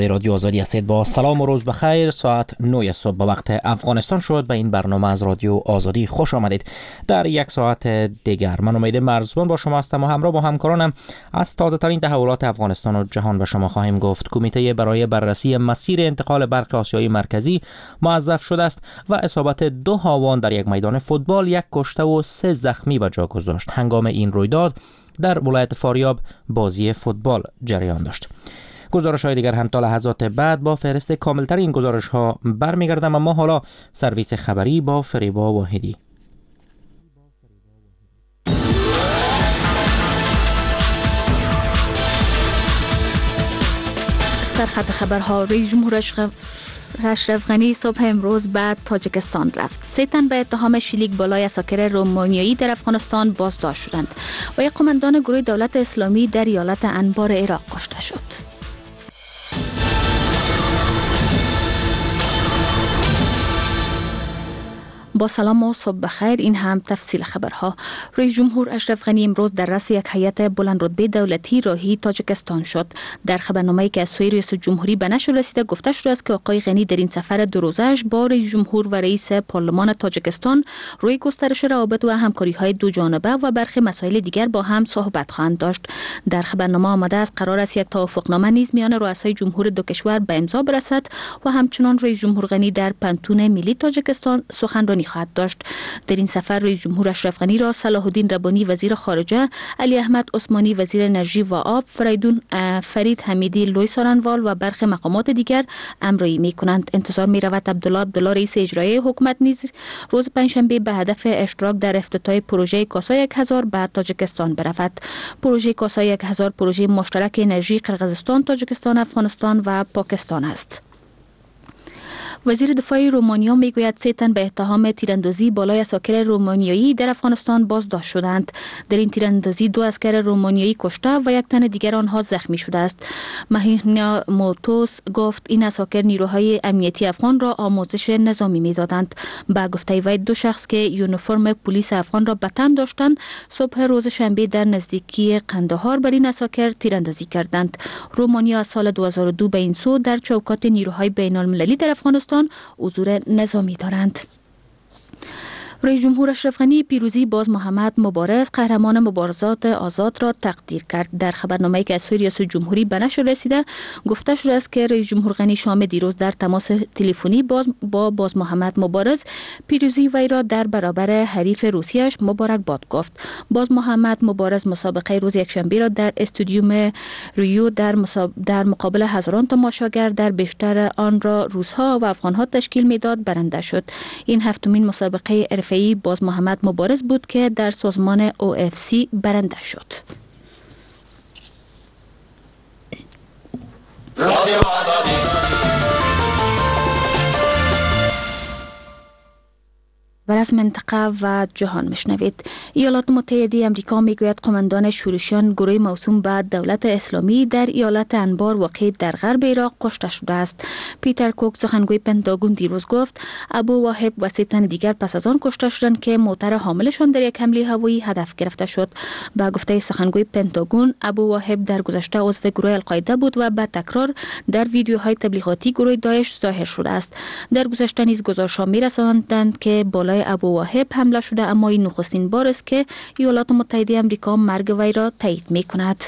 رادیو آزادی هستید. با سلام و روز بخیر. ساعت 9 صبح به وقت افغانستان شد. به این برنامه از رادیو آزادی خوش آمدید. در یک ساعت دیگر من امید مرزبان با شما هستم و همراه با همکارانم از تازه ترین تحولات افغانستان و جهان به شما خواهیم گفت. کمیته برای بررسی مسیر انتقال برق آسیای مرکزی موظف شده است و اصابت 2 هاوان در یک میدان فوتبال 1 کشته و 3 زخمی به جا گذاشت. هنگام این رویداد در ولایت فاریاب بازی فوتبال جریان داشت. گزارش‌های دیگر هم تا لحظات بعد با فهرست کاملتر این گزارش‌ها برمیگردم، اما حالا سرویس خبری با فریبا واحدی. سرخط خبرها. رئیس جمهور اشرف غنی صبح امروز به تاجیکستان رفت. 3 تن به اتهام شلیک بالای اساکر رومانیایی در افغانستان بازداشت شدند و یک قماندان گروه دولت اسلامی در ایالت انبار عراق کشته شد. با سلام و صبح بخیر. این هم تفصیل خبرها. رئیس جمهور اشرف غنی امروز در رأس یک هیئت بلند رتبه دولتی راهی تاجیکستان شد. در خبرنامه‌ای که از سوی رئیس جمهوری به نشر رسیده گفته شده است که آقای غنی در این سفر 2 روزه‌اش با رئیس جمهور و رئیس پارلمان تاجیکستان روی گسترش روابط و همکاری‌های 2 جانبه و برخی مسائل دیگر با هم صحبت خواهند داشت. در خبرنامه آمده است قرار است یک توافقنامه نیز میان رؤسای جمهور 2 کشور به امضا برسد و همچنان رئیس جمهور غنی در پنتون ملی تاجیکستان سخنرانی خواهد داشت. در این سفر رئیس جمهور اشرف غنی را صلاح الدین ربانی وزیر خارجه، علی احمد عثمانی وزیر انرژی و آب، فرید حمیدی لوی سارنوال و برخی مقامات دیگر همراهی می‌کنند. انتظار می‌رود عبدالله رئیس اجرایی حکومت نیز روز پنجشنبه به هدف اشتراک در افتتاح پروژه کاسا 1000 به تاجیکستان برود. پروژه کاسا 1000 پروژه مشترک انرژی قرقیزستان، تاجیکستان، افغانستان و پاکستان است. وزیر دفاع رومانیا میگوید 3 تن به اتهام تیراندازی بالای اساکر رومانیایی در افغانستان بازداشت شدند. در این تیراندازی 2 اسکر رومانیایی کشته و 1 تن دیگر آنها زخمی شده است. مهینا موتوس گفت این اساکر نیروهای امنیتی افغان را آموزش نظامی میدادند. با گفته وی 2 شخص که یونیفرم پلیس افغان را به تن داشتند صبح روز شنبه در نزدیکی قندهار بر این اساکر تیراندازی کردند. رومانیا از سال 2002 به این سو در چوکات نیروهای بین‌المللی در افغانستان حضور نظامی دارند. رئیس جمهور اشرف غنی پیروزی باز محمد مبارز قهرمان مبارزات آزاد را تقدیر کرد. در خبرنامه‌ای که از سوی ریاست جمهوری به نشر رسیده گفته شده است که رئیس جمهور غنی شام دیروز در تماس تلفنی با باز محمد مبارز پیروزی وی را در برابر حریف روسیه‌اش مبارک باد گفت. باز محمد مبارز مسابقه روز یکشنبه را در استادیوم ریو در مقابل هزاران تماشاگر در بیشتر آن را روس‌ها و افغان‌ها تشکیل میداد برنده شد. این 7مین مسابقه باز محمد مبارز بود که در سازمان OFC برنده شد. و از منطقه و جهان مشنوید. ایالات متحده آمریکا میگوید قماندان شورشیان گروه موسوم به دولت اسلامی در ایالت انبار واقع در غرب عراق کشته شده است. پیتر کوک سخنگوی پنتاگون دیروز گفت ابو واهب و 3 تن دیگر پس از آن کشته شدند که موتر حاملشان در یک حمله هوایی هدف گرفته شد. با گفته سخنگوی پنتاگون ابو واهب در گذشته عضو گروه القاعده بود و به تکرار در ویدیوهای تبلیغاتی گروه داعش ظاهر شده است. در گذشته نیز گزارش‌ها می‌رساندند که بالای ابو واهب حمله شده، اما این نخستین بار است که ایالات متحده آمریکا مرگ وی را تایید می‌کند.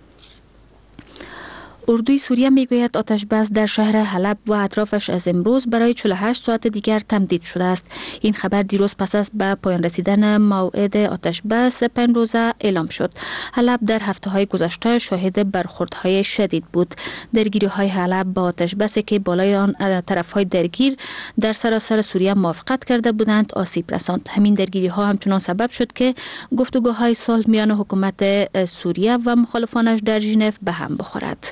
اردوی سوریه میگوید آتش بس در شهر حلب و اطرافش از امروز برای 48 ساعت دیگر تمدید شده است. این خبر دیروز پس از به پایان رسیدن موعد آتش بس 5 روزه اعلام شد. حلب در هفته‌های گذشته شاهد برخوردهای شدید بود. درگیری‌های حلب با آتش بسی که بالای آن طرف‌های درگیر در سراسر سوریه موافقت کرده بودند آسیب رساند. همین درگیری‌ها همچنان سبب شد که گفتگوهای صلح میان حکومت سوریه و مخالفانش در ژنو به هم بخورد.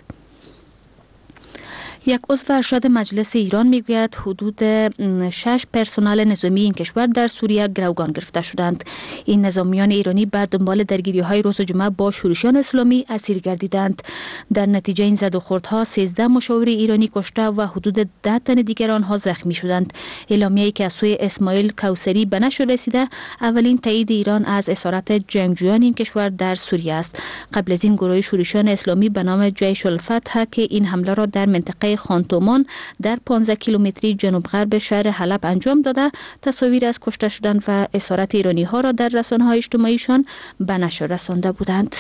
یک عضو ارشد مجلس ایران میگوید حدود 6 پرسنل نظامی این کشور در سوریه گروگان گرفته شدند. این نظامیان ایرانی بعد دنبال درگیری‌های روز جمعه با شورشیان اسلامی اسیر گردیدند. در نتیجه این زد و خوردها 13 مشاور ایرانی کشته و حدود 10 تن دیگر آنها زخمی شدند. اعلامیه‌ای که از سوی اسماعیل کوثری به نشر رسیده اولین تایید ایران از اسارت جنگجویان این کشور در سوریه است. قبل از این گروه شورشیان اسلامی به نام جیش الفتح که این حمله را در منطقه روستای خانتومان در 15 کیلومتری جنوب غرب شهر حلب انجام داده تصاویر از کشته شدن و اسارت ایرانی ها را در رسانه‌های اجتماعیشان به نشر رسانده بودند.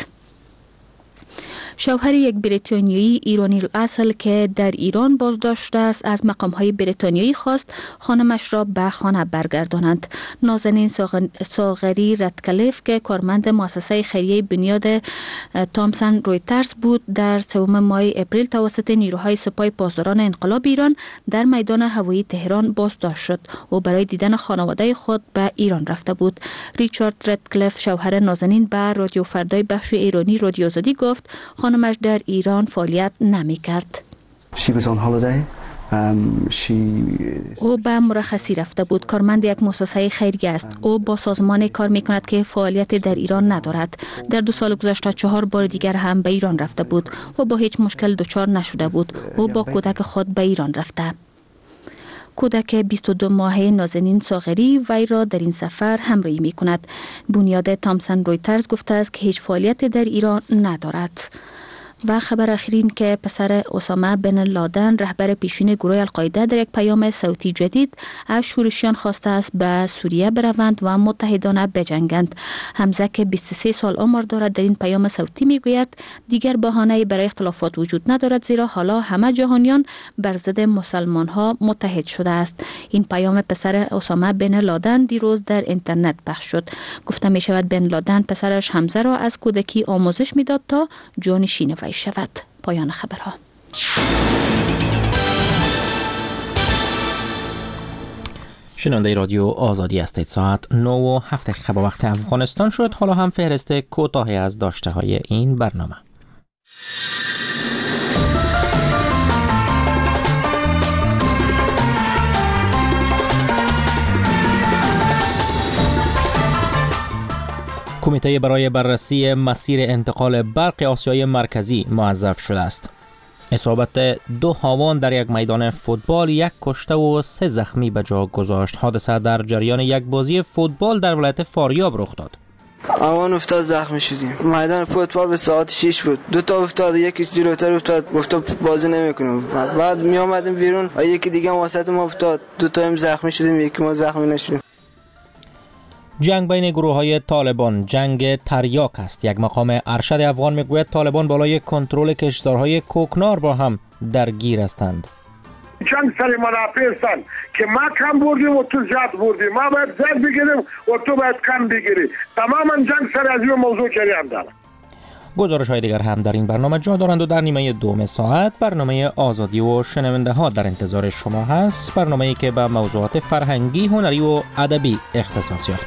شوهر یک بریتانیایی ایرانی الاصل که در ایران بازداشت شده است از مقام‌های بریتانیایی خواست خانمش را به خانه برگردانند. نازنین ساغری رتکلیف که کارمند مؤسسه خیریه بنیاد تامسن رویترز بود در 3 ماه اپریل توسط نیروهای سپاه پاسداران انقلاب ایران در میدان هوایی تهران بازداشت شد. او برای دیدن خانواده خود به ایران رفته بود. ریچارد رتکلیف شوهر نازنین به رادیو فردای بخش ایرانی رادیو آزادی گفت خانمش در ایران فعالیت نمی کرد. او به مرخصی رفته بود. کارمند یک مؤسسه خیریه است. او با سازمان کار می کند که فعالیت در ایران ندارد. در 2 سال گذشته 4 بار دیگر هم به ایران رفته بود. او با هیچ مشکل دچار نشده بود. او با کودک خود به ایران رفته. کودک 22 ماهه نازنین ساغری وی را در این سفر همراهی می کند. بنیاد تامسن رویترز گفته است که هیچ فعالیت در ایران ندارد. و خبر اخیرین که پسر اسامه بن لادن رهبر پیشین گروه القاعده در یک پیام صوتی جدید از شورشیان خواسته است به سوریه بروند و متحدانه بجنگند. حمزه که 23 سال عمر دارد در این پیام صوتی میگوید دیگر بهانه‌ای برای اختلافات وجود ندارد زیرا حالا همه جهانیان بر ضد مسلمان ها متحد شده است. این پیام پسر اسامه بن لادن دیروز در اینترنت پخش شد. گفته می شود بن لادن پسرش حمزه را از کودکی آموزش میداد تا جانشین وی شود. پایان خبرها. شنونده رادیو آزادی هستید. ساعت 9:07 به وقت افغانستان شد. حالا هم فهرست کوتاهی از داشته های این برنامه. کمیته برای بررسی مسیر انتقال برق آسیای مرکزی موظف شده است. اصابت 2 هاوان در یک میدان فوتبال 1 کشته و 3 زخمی به جا گذاشت. حادثه در جریان یک بازی فوتبال در ولایت فاریاب رخ داد. هاوان افتاد زخمی شدیم. میدان فوتبال به ساعت 6 بود. 2 تا افتاد، یکی جلوتر افتاد، گفت بازی نمیکنم. بعد می اومدیم بیرون و یکی دیگه وسط ما افتاد. 2 تا هم زخمی شدیم، یکی ما زخمی نشدیم. جنگ بین گروه‌های طالبان جنگ تریاک است. یک مقام ارشد افغان میگوید طالبان بالای کنترل کشتزارهای کوکنار با هم درگیر هستند. جنگ سر منافع هستند که ما کم بردیم و تو زیاد بردیم. ما باید زیاد بگیریم و تو باید کم بگیری. تماما جنگ سر از این موضوع جریان دارد. گزارش های دیگر هم در این برنامه جا دارند و در نیمه دوم ساعت برنامه آزادی و شنونده ها در انتظار شما هست. برنامه‌ای که به موضوعات فرهنگی، هنری و ادبی اختصاص یافته.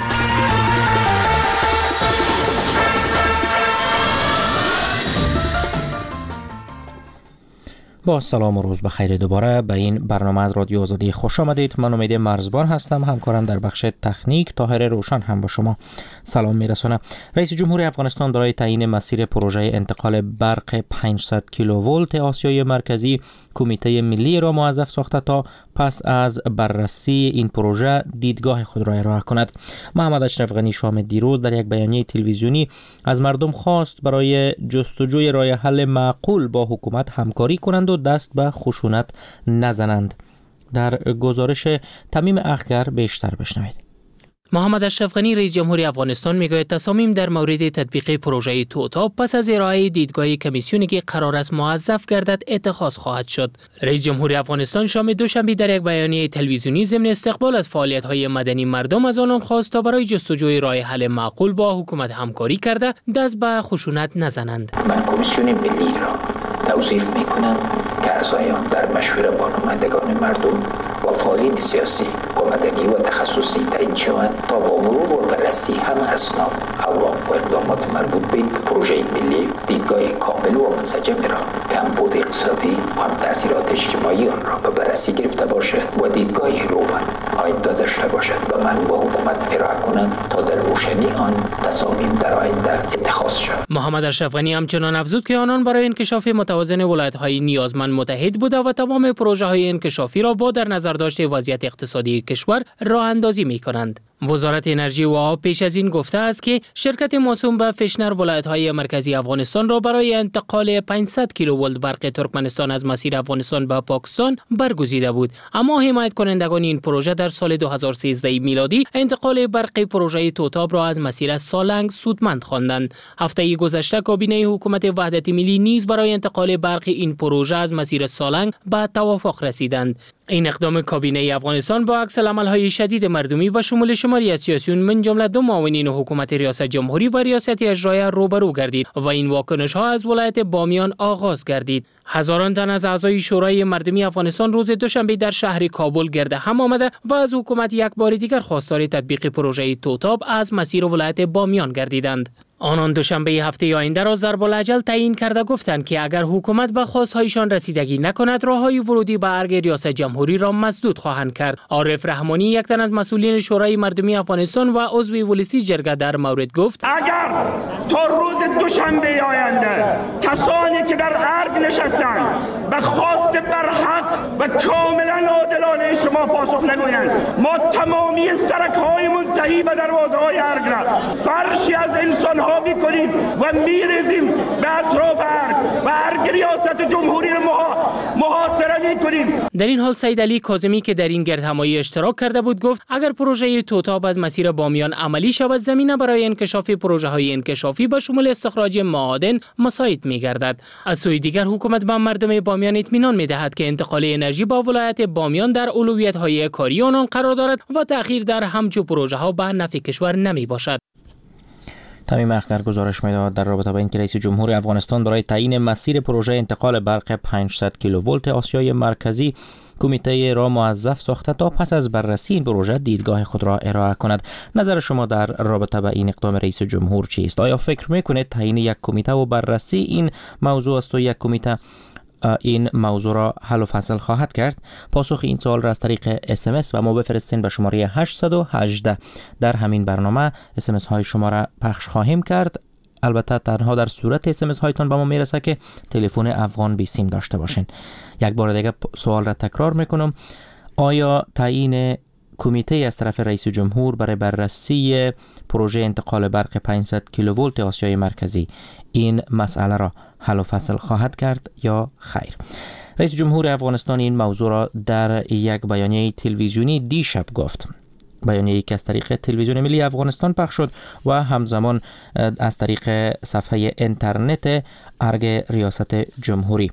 با سلام و روز بخیر دوباره به این برنامه از رادیو آزادی خوش آمدید. من امید مرزبان هستم. همکارم در بخش تکنیک طاهر روشن هم با شما سلام میرسونه. رئیس جمهور افغانستان برای تعیین مسیر پروژه انتقال برق 500 کیلوولت آسیای مرکزی کمیته ملی را موظف ساخته تا پس از بررسی این پروژه دیدگاه خود را ارائه کند. محمد اشرف غنی شام دیروز در یک بیانیه تلویزیونی از مردم خواست برای جستجوی راه حل معقول با حکومت همکاری کنند و دست به خشونت نزنند. در گزارش تمیم اخگر بیشتر بشنوید. محمد اشرف غنی رئیس جمهور افغانستان میگوید تصامیم در مورد تطبیق پروژه توتا پس از ارائه دیدگاه کمیسیونی که قرار است موظف گردد اتخاذ خواهد شد. رئیس جمهور افغانستان شام دوشنبه در یک بیانیه تلویزیونی ضمن استقبال از فعالیت‌های مدنی مردم از آنان خواست تا برای جستجوی راه حل معقول با حکومت همکاری کرده دست به خشونت نزنند. من کمیسیون ملی را توصیف می‌کنم که اعضایان در مشوره با نمایندگان مردم و فعالین سیاسی و مدنی و تخصصی تعیین شوند تا با مرور و بررسی همه اسناد، اوراق و اقدامات مربوط به پروژه ملی دیدگاه کامل و منسجم را کمبود اقتصادی و هم تأثیرات اجتماعی آن را به بررسی گرفته باشد و دیدگاهی روبن آینده داشته باشد و من با حکومت ارائه کنند تا در روشنی آن تصامیم در آینده اتخاذ شد. محمد اشرف غنی همچنان افزود که آنان برای انکشاف متوازن ولایت‌های نیازمند متحد بوده و تمام پروژه‌های انکشافی را با در نظر داشته وضعیت اقتصادی کشور راه اندازی می‌کنند. وزارت انرژی و آب پیش از این گفته است که شرکت موسوم به فشنر ولایت‌های مرکزی افغانستان را برای انتقال 500 کیلوولت برق ترکمنستان از مسیر افغانستان به پاکستان برگزیده بود، اما حمایت کنندگان این پروژه در سال 2013 میلادی انتقال برق پروژه توتاب را از مسیر سالنگ سودمند خواندند. هفته گذشته کابینه حکومت وحدت ملی نیز برای انتقال برق این پروژه از مسیر سالنگ به توافق رسیدند. این اقدام کابینه افغانستان با عکس العمل‌های شدید مردمی و شمول شماری از سیاسیون من جمله 2 معاونین حکومت ریاست جمهوری و ریاست اجرایی روبرو گردید و این واکنش‌ها از ولایت بامیان آغاز گردید. هزاران تن از اعضای شورای مردمی افغانستان روز دوشنبه در شهر کابل گرد هم آمده و از حکومت یک بار دیگر خواستار تطبیق پروژه توتاب از مسیر ولایت بامیان گردیدند. آنان دوشنبه هفته آینده را ضرب الاجل تعیین کرده گفتند که اگر حکومت به خواستهایشان رسیدگی نکند راههای ورودی به ارگ ریاست جمهوری را مسدود خواهند کرد. عارف رحمانی یک تن از مسئولین شورای مردمی افغانستان و عضو ولسی جرگه در مورد گفت اگر تا روز دوشنبه آینده کسانی که در ارگ نشستند به خواست برحق و کاملا عادلانه شما پاسخ نگویند ما تمامی سرک‌های منتهی به دروازه‌های ارگ را فرشی از انسان میکنیم و میرزیم به اطراف ارگ و ارگ ریاست جمهوری را محاصره میکنیم. در این حال سید علی کاظمی که در این گردهمایی اشتراک کرده بود گفت اگر پروژه توتاب از مسیر بامیان عملی شود زمینه برای انکشاف پروژه های انکشافی به شمول استخراج معادن مساعد میگردد. از سوی دیگر حکومت به مردم بامیان اطمینان میدهد که انتقال انرژی با ولایت بامیان در اولویت های کاری آنان قرار دارد و تأخیر در همچو پروژه ها به نفع کشور نمی باشد. تمیم اخگر گزارش می‌داد در رابطه با اینکه رئیس جمهور افغانستان برای تعیین مسیر پروژه انتقال برق 500 کیلوولت آسیای مرکزی کمیته را موظف ساخته تا پس از بررسی این پروژه دیدگاه خود را ارائه کند. نظر شما در رابطه با این اقدام رئیس جمهور چیست؟ آیا فکر می‌کنید تعیین یک کمیته و بررسی این موضوع است و یک کمیته این موضوع را حل و فصل خواهد کرد؟ پاسخ این سوال را از طریق SMS و ما بفرستین به شماره 818. در همین برنامه SMS های شما را پخش خواهیم کرد. البته تنها در صورت SMS هایتان به ما میرسه که تلفن افغان بی سیم داشته باشین. یک بار دیگه سوال را تکرار میکنم. آیا تعیین کمیته از طرف رئیس جمهور برای بررسی پروژه انتقال برق 500 کیلوولت آسیای مرکزی این مسئله را حل و فصل خواهد کرد یا خیر؟ رئیس جمهور افغانستان این موضوع را در یک بیانیه تلویزیونی دیشب گفت. بیانیه‌ای که از طریق تلویزیون ملی افغانستان پخش شد و همزمان از طریق صفحه اینترنت ارگ ریاست جمهوری.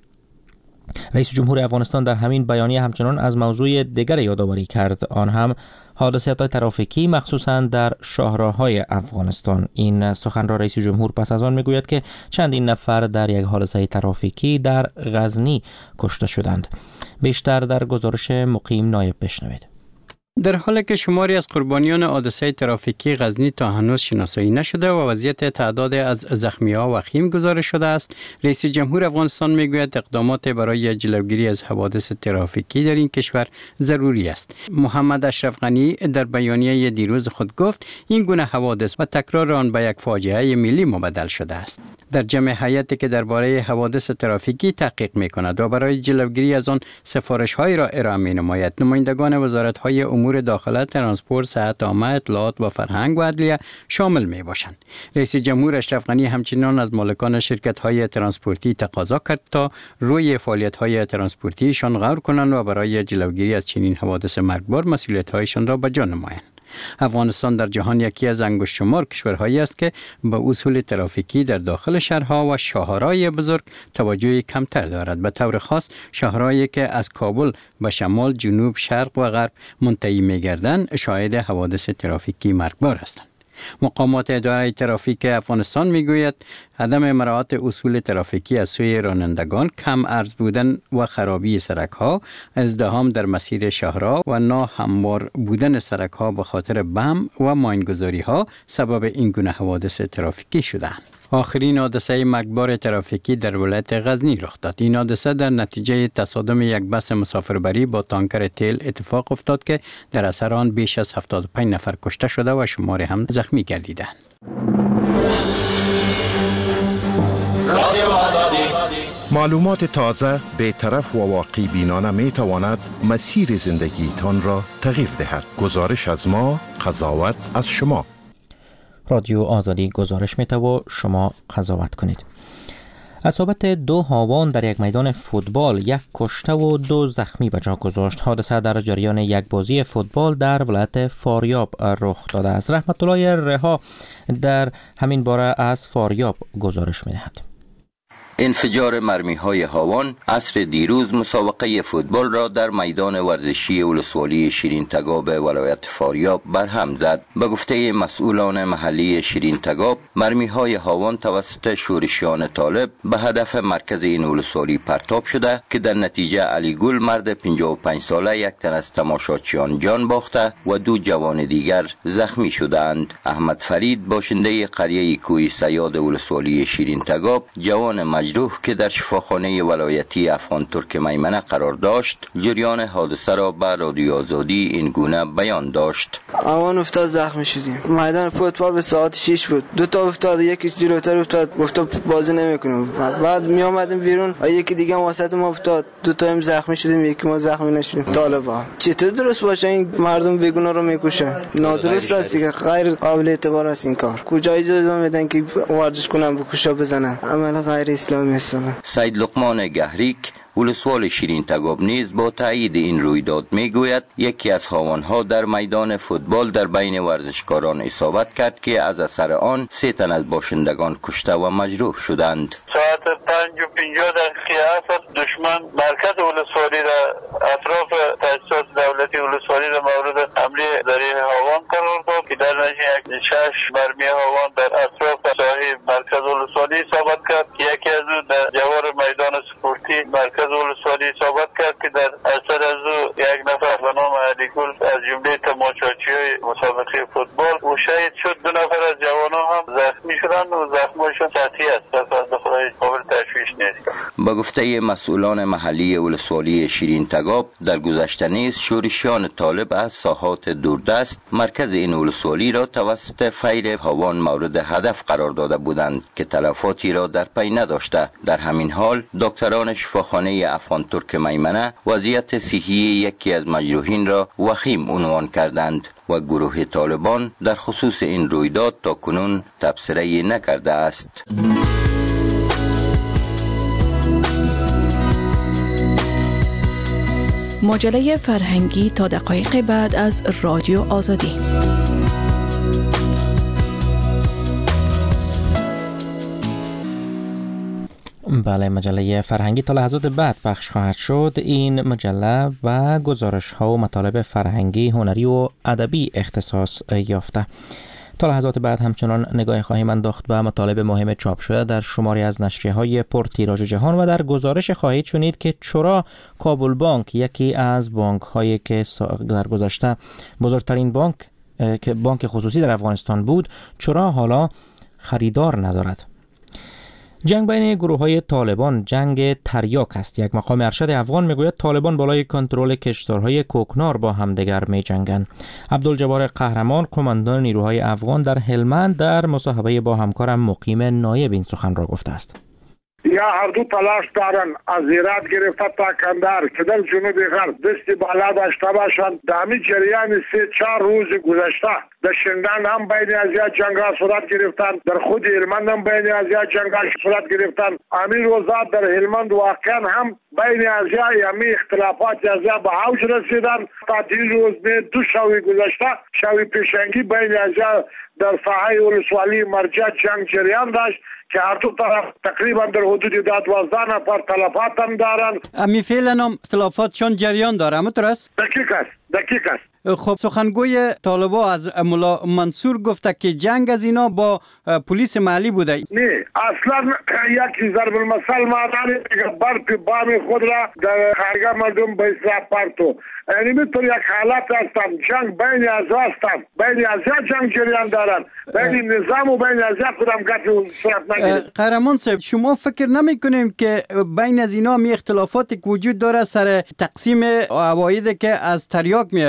رئیس جمهور افغانستان در همین بیانیه همچنان از موضوع دیگر یادآوری کرد، آن هم حادثات ترافیکی مخصوصاً در شاهراه‌های افغانستان. این سخن را رئیس جمهور پس از آن میگوید که چندین نفر در یک حادثه ترافیکی در غزنی کشته شدند. بیشتر در گزارش مقیم نایب بشنوید. در حالی که شماری از قربانیان حادثه ترافیکی غزنی تا هنوز شناسایی نشده و وضعیت تعداد از زخمی‌ها وخیم گزارش شده است، رئیس جمهور افغانستان میگوید اقدامات برای جلوگیری از حوادث ترافیکی در این کشور ضروری است. محمد اشرف غنی در بیانیه دیروز خود گفت این گونه حوادث و تکرار آن به یک فاجعه ملی مبدل شده است. در جمع هیئتی که درباره حوادث ترافیکی تحقیق می‌کند و برای جلوگیری از آن سفارش‌هایی را ارائه می‌نماید، نمایندگان وزارت‌های امور داخله، ترانسپورت، صحت عامه، اطلاعات و فرهنگ و عدلیه شامل می باشند. رئیس جمهور اشرف غنی همچنین از مالکان شرکت‌های ترانسپورتی تقاضا کرد تا روی فعالیت‌های ترانسپورتیشان غور کنند و برای جلوگیری از چنین حوادث مرگبار مسئولیت‌هایشان را به جا نمایند. افغانستان در جهان یکی از انگشت شمار کشورهایی است که به اصول ترافیکی در داخل شهرها و شاهرای بزرگ توجه کمتر دارد. به طور خاص شاهرایی که از کابل به شمال، جنوب، شرق و غرب منتهی می‌گردند شاهد حوادث ترافیکی مرگبار هستند. مقامات اداره ترافیک افغانستان میگوید عدم مراعات اصول ترافیکی از سوی رانندگان، کم عرض بودن و خرابی سرک‌ها، ازدحام در مسیر شاهراه و ناهموار بودن سرک‌ها به خاطر بم و ماین‌گذاری‌ها سبب این گونه حوادث ترافیکی شدند. آخرین حادثه مرگبار ترافیکی در ولایت غزنی رخ داد. این حادثه در نتیجه تصادم یک بس مسافربری با تانکر تیل اتفاق افتاد که در اثر آن بیش از 75 نفر کشته شده و شماری هم زخمی گردیدند. معلومات تازه، بی‌طرف و واقعی بینانه می تواند مسیر زندگی تان را تغییر دهد. گزارش از ما، قضاوت از شما. رادیو آزادی گزارش می‌ده و شما قضاوت کنید. اصابت 2 هاوان در یک میدان فوتبال، 1 کشته و 2 زخمی به جا گذاشت. حادثه در جریان یک بازی فوتبال در ولایت فاریاب رخ داده است. رحمت الله رها در همین باره از فاریاب گزارش می‌دهد. انفجار مرمی‌های هاوان عصر دیروز مسابقه فوتبال را در میدان ورزشی ولسوالی شیرین تگاب ولایت فاریاب برهم زد. به گفته مسئولان محلی شیرین تگاب، مرمی‌های هاوان توسط شورشیان طالب به هدف مرکز این ولسوالی پرتاب شده که در نتیجه علی گل مرد 55 ساله، 1 تن از تماشاچیان جان باخته و 2 جوان دیگر زخمی شدند. احمد فرید باشنده قریه کوی سیاد ولسوالی شیرین تگاب، جوان مجروح که در شفاخانه ولایتی افغان ترک میمنه قرار داشت، جریان حادثه را به رادیو آزادی این گونه بیان داشت. آوان افتاد، زخمی شدیم. میدان فوتبال به ساعت 6 بود. 2 تا افتاد، یکی جلوتر افتاد، گفت بازی نمیکنیم. بعد می اومدیم بیرون، یکی دیگه وسط ما افتاد، 2 تا هم زخمی شدیم، یکی ما زخمی نشدیم. طالبا چطور درست باشه این مردم بیگناه رو میکشن؟ نادرست است دیگه، غیر قابل اعتبار است این کار. کجا اجازه میدن که ورزش کنن بکشا بزنن؟ عمل غیر اسلامی است. سید لقمان گهریک ولسوال شیرین تگاب نیز با تایید این رویداد میگوید یکی از هاوانها در میدان فوتبال در بین ورزشکاران اصابت کرد که از اثر آن 3 تن از باشندگان کشته و مجروح شدند. ساعت 5:50 است دشمن مرکز ولسوالی را اطراف تاسیسات دولتی ولسوالی را مورد حمله ذریع هاوان قرار داد که در نتیجه 6 مرمی هاوان در اطراف ساحه مرکز ولسوالی اصابت کرد. یکی از او در جوار میدان سپورتی مرکز ولسوالی اصابت کرد که در اثر از او 1 نفر به نام علی گل از جمله تماشاچی‌های مسابقه فوتبال او شهید شد. 2 نفر از جوانان هم زخمی شدند و زخمشون سطحی است، از خدای قابل تشویش نیست. با گفته مسئولان محلی ولسوالی شیرین تگاب، در گذشته نیز شورشیان طالب از ساحات دوردست مرکز این ولسوالی را توسط فیر هاوان مورد هدف قرار داده بودند که تلفاتی را در پی نداشته. در همین حال دکتران شفاخانه افغان ترک میمنه وضعیت صحی یکی از مجروحین را وخیم عنوان کردند و گروه طالبان در خصوص این رویداد تا کنون تبصره نکرده است. مجله فرهنگی تا دقایق بعد از رادیو آزادی. بله، مجله فرهنگی تا لحظات بعد پخش خواهد شد. این مجله و گزارش ها و مطالب فرهنگی، هنری و ادبی اختصاص یافته. تا لحظات بعد همچنان نگاه خواهیم انداخت به مطالب مهم چاپ شده در شماری از نشریه‌های پرتیراژ جهان و در گزارش خواهید شنید که چرا کابل بانک، یکی از بانک‌هایی که در گذشته بزرگترین بانک خصوصی در افغانستان بود، چرا حالا خریدار ندارد. جنگ بین گروه‌های طالبان جنگ تریاک است. یک مقام ارشد افغان میگوید طالبان بالای کنترل کشتارهای کوکنار با همدیگر می‌جنگند. عبدالجبار قهرمان قماندان نیروهای افغان در هلمند در مصاحبه با همکارم مقیم نایب این سخن را گفته است. یا هر دو تلاش دارن از هرات گرفته تا کندهار که در جنوب غرب دست بالا داشته باشند. در همین جریان 3-4 روز گذشته در شندان هم بین ازیا جنگ صورت گرفتن، در خود هلمند هم بین ازیا جنگ صورت گرفتن. همین روزات در هلمند واقعا هم بین ازیا یمی اختلافات ازیا به اوج رسیدن. تا این روز به 2 شب گذشته شب پیشنگی بین ازیا در ساحه ولسوالی مرجع جنگ جریان داشت که هر دو طرف تقریبا در حدود 12 نفر تلفات هم دارن. امی فعلا هم اختلافاتشان جریان داره، همونطور است؟ دقیق است. خب سخنگوی طالبا از مولا منصور گفته که جنگ از اینا با پلیس محلی بوده. نه، اصلا یکی ضرب المثل مادانی برپی بامی خود را در خارگاه مردم به اصلاح پرتو. یعنی میتون یک حالت هستن جنگ بین ازا هستن، بین ازا جنگ جریان دارن، بین نظام و بین ازا کدام گفت صورت نگیره. قهرمان صاحب، شما فکر نمی کنیم که بین از اینا می اختلافاتی که وجود داره سر تقسیم عواید که از تریاک میاد؟ چون فصل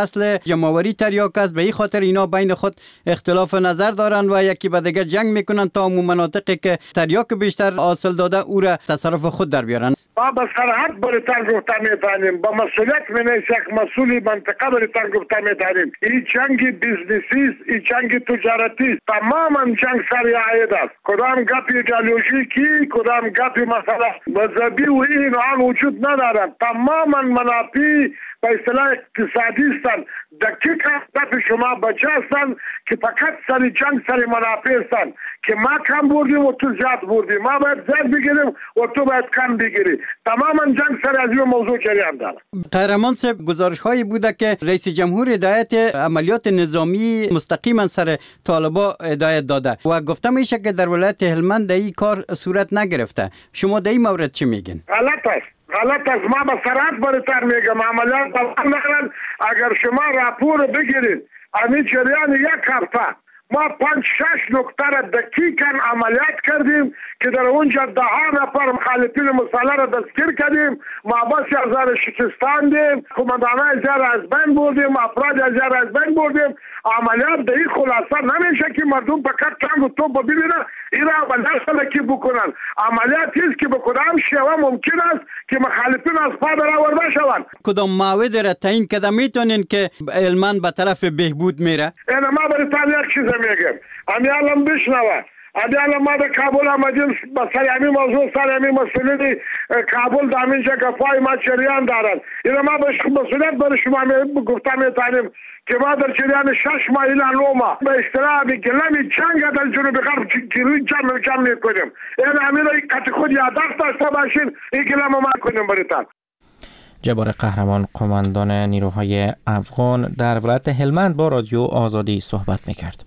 اصل جمعآوری تریاک است. به این خاطر اینا بین خود اختلاف نظر دارن و یکی به دیگه جنگ میکنن تا اون مناطقی که تریاک بیشتر حاصل داده او را تصرف خود در بیارن. ما به سرحد برتر گفته میتونیم، با مسئولیت منیست یک مسئولی منطقه برتر گفته میتونیم. این جنگ بیزنسی است، این جنگ تجارتی است. تماما جنگ سر عاید است. کدام گپ ایدئولوژیکی، کدام گپ مثلا مذهبی و این آن وجود ندارد. تماما منافع به اصطلاح اقتصادی هستند. دقیق هدف شما بجا هستند که فقط سر جنگ سر منافع هستند که ما کم بردیم و تو زیاد بردیم، ما باید زیاد بگیریم و تو باید کم بگیری. تماما جنگ سر از این موضوع جریان دارد. قهرمان صاحب، گزارش هایی بوده که رئیس جمهور هدایت عملیات نظامی مستقیما سر طالبا هدایت داده و گفته میشه که در ولایت هلمند این کار صورت نگرفته. شما در این مورد چی میگین؟ غلط است. ما به سرعت برتر میگم عملیات دوام ندارن. اگر شما راپور بگیرید همین جریان یک هفته ما 5-6 نکته را دقیقاً عملیات کردیم که در اونجا 10 نفر مخالفین مسلح را دستگیر کردیم. محبس هزار شکستان دیم، کماندانای هزار از بین بردیم، افراد هزار از بین بردیم. عملیات در این خلاصه نمیشه که مردم فقط تنگ و توپ ببینن این را عملیات سلکی بکنن. عملیاتی است که به کدام شیوه ممکن است که مخالفین از پا برآورده شوند. کدام موارد را تعیین کده میتونین که هلمند به طرف بهبود میره؟ اینا ما برتان یک چیز میگم، امی الان بشنوه. الان ما در کابل آمدیم با سریعی موضوع سریعی مسئولیت کابل در اینجا گفای ما جریان دارد. اینا ما به مسئولیت برای شما گفته میتونیم که ما در جریان 6 ماه الی 9 ماه به اصطلاح گلمی جنگ در جنوب غرب گیری جمع میکنیم. این همین را خود یادداشت داشته باشین، این گلم ما کنیم برایتان. جبار قهرمان، قماندان نیروهای افغان در ولایت هلمند با رادیو آزادی صحبت میکرد.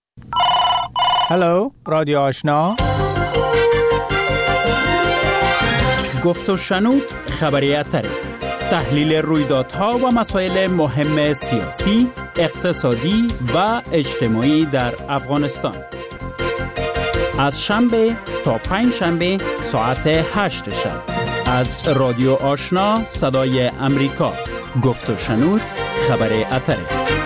هلو، رادیو آشنا. گفت و شنود خبریت تحلیل رویدادها و مسائل مهم سیاسی، اقتصادی و اجتماعی در افغانستان. از شنبه تا پنج شنبه ساعت 8 شب از رادیو آشنا صدای امریکا. گفت و شنود خبریت.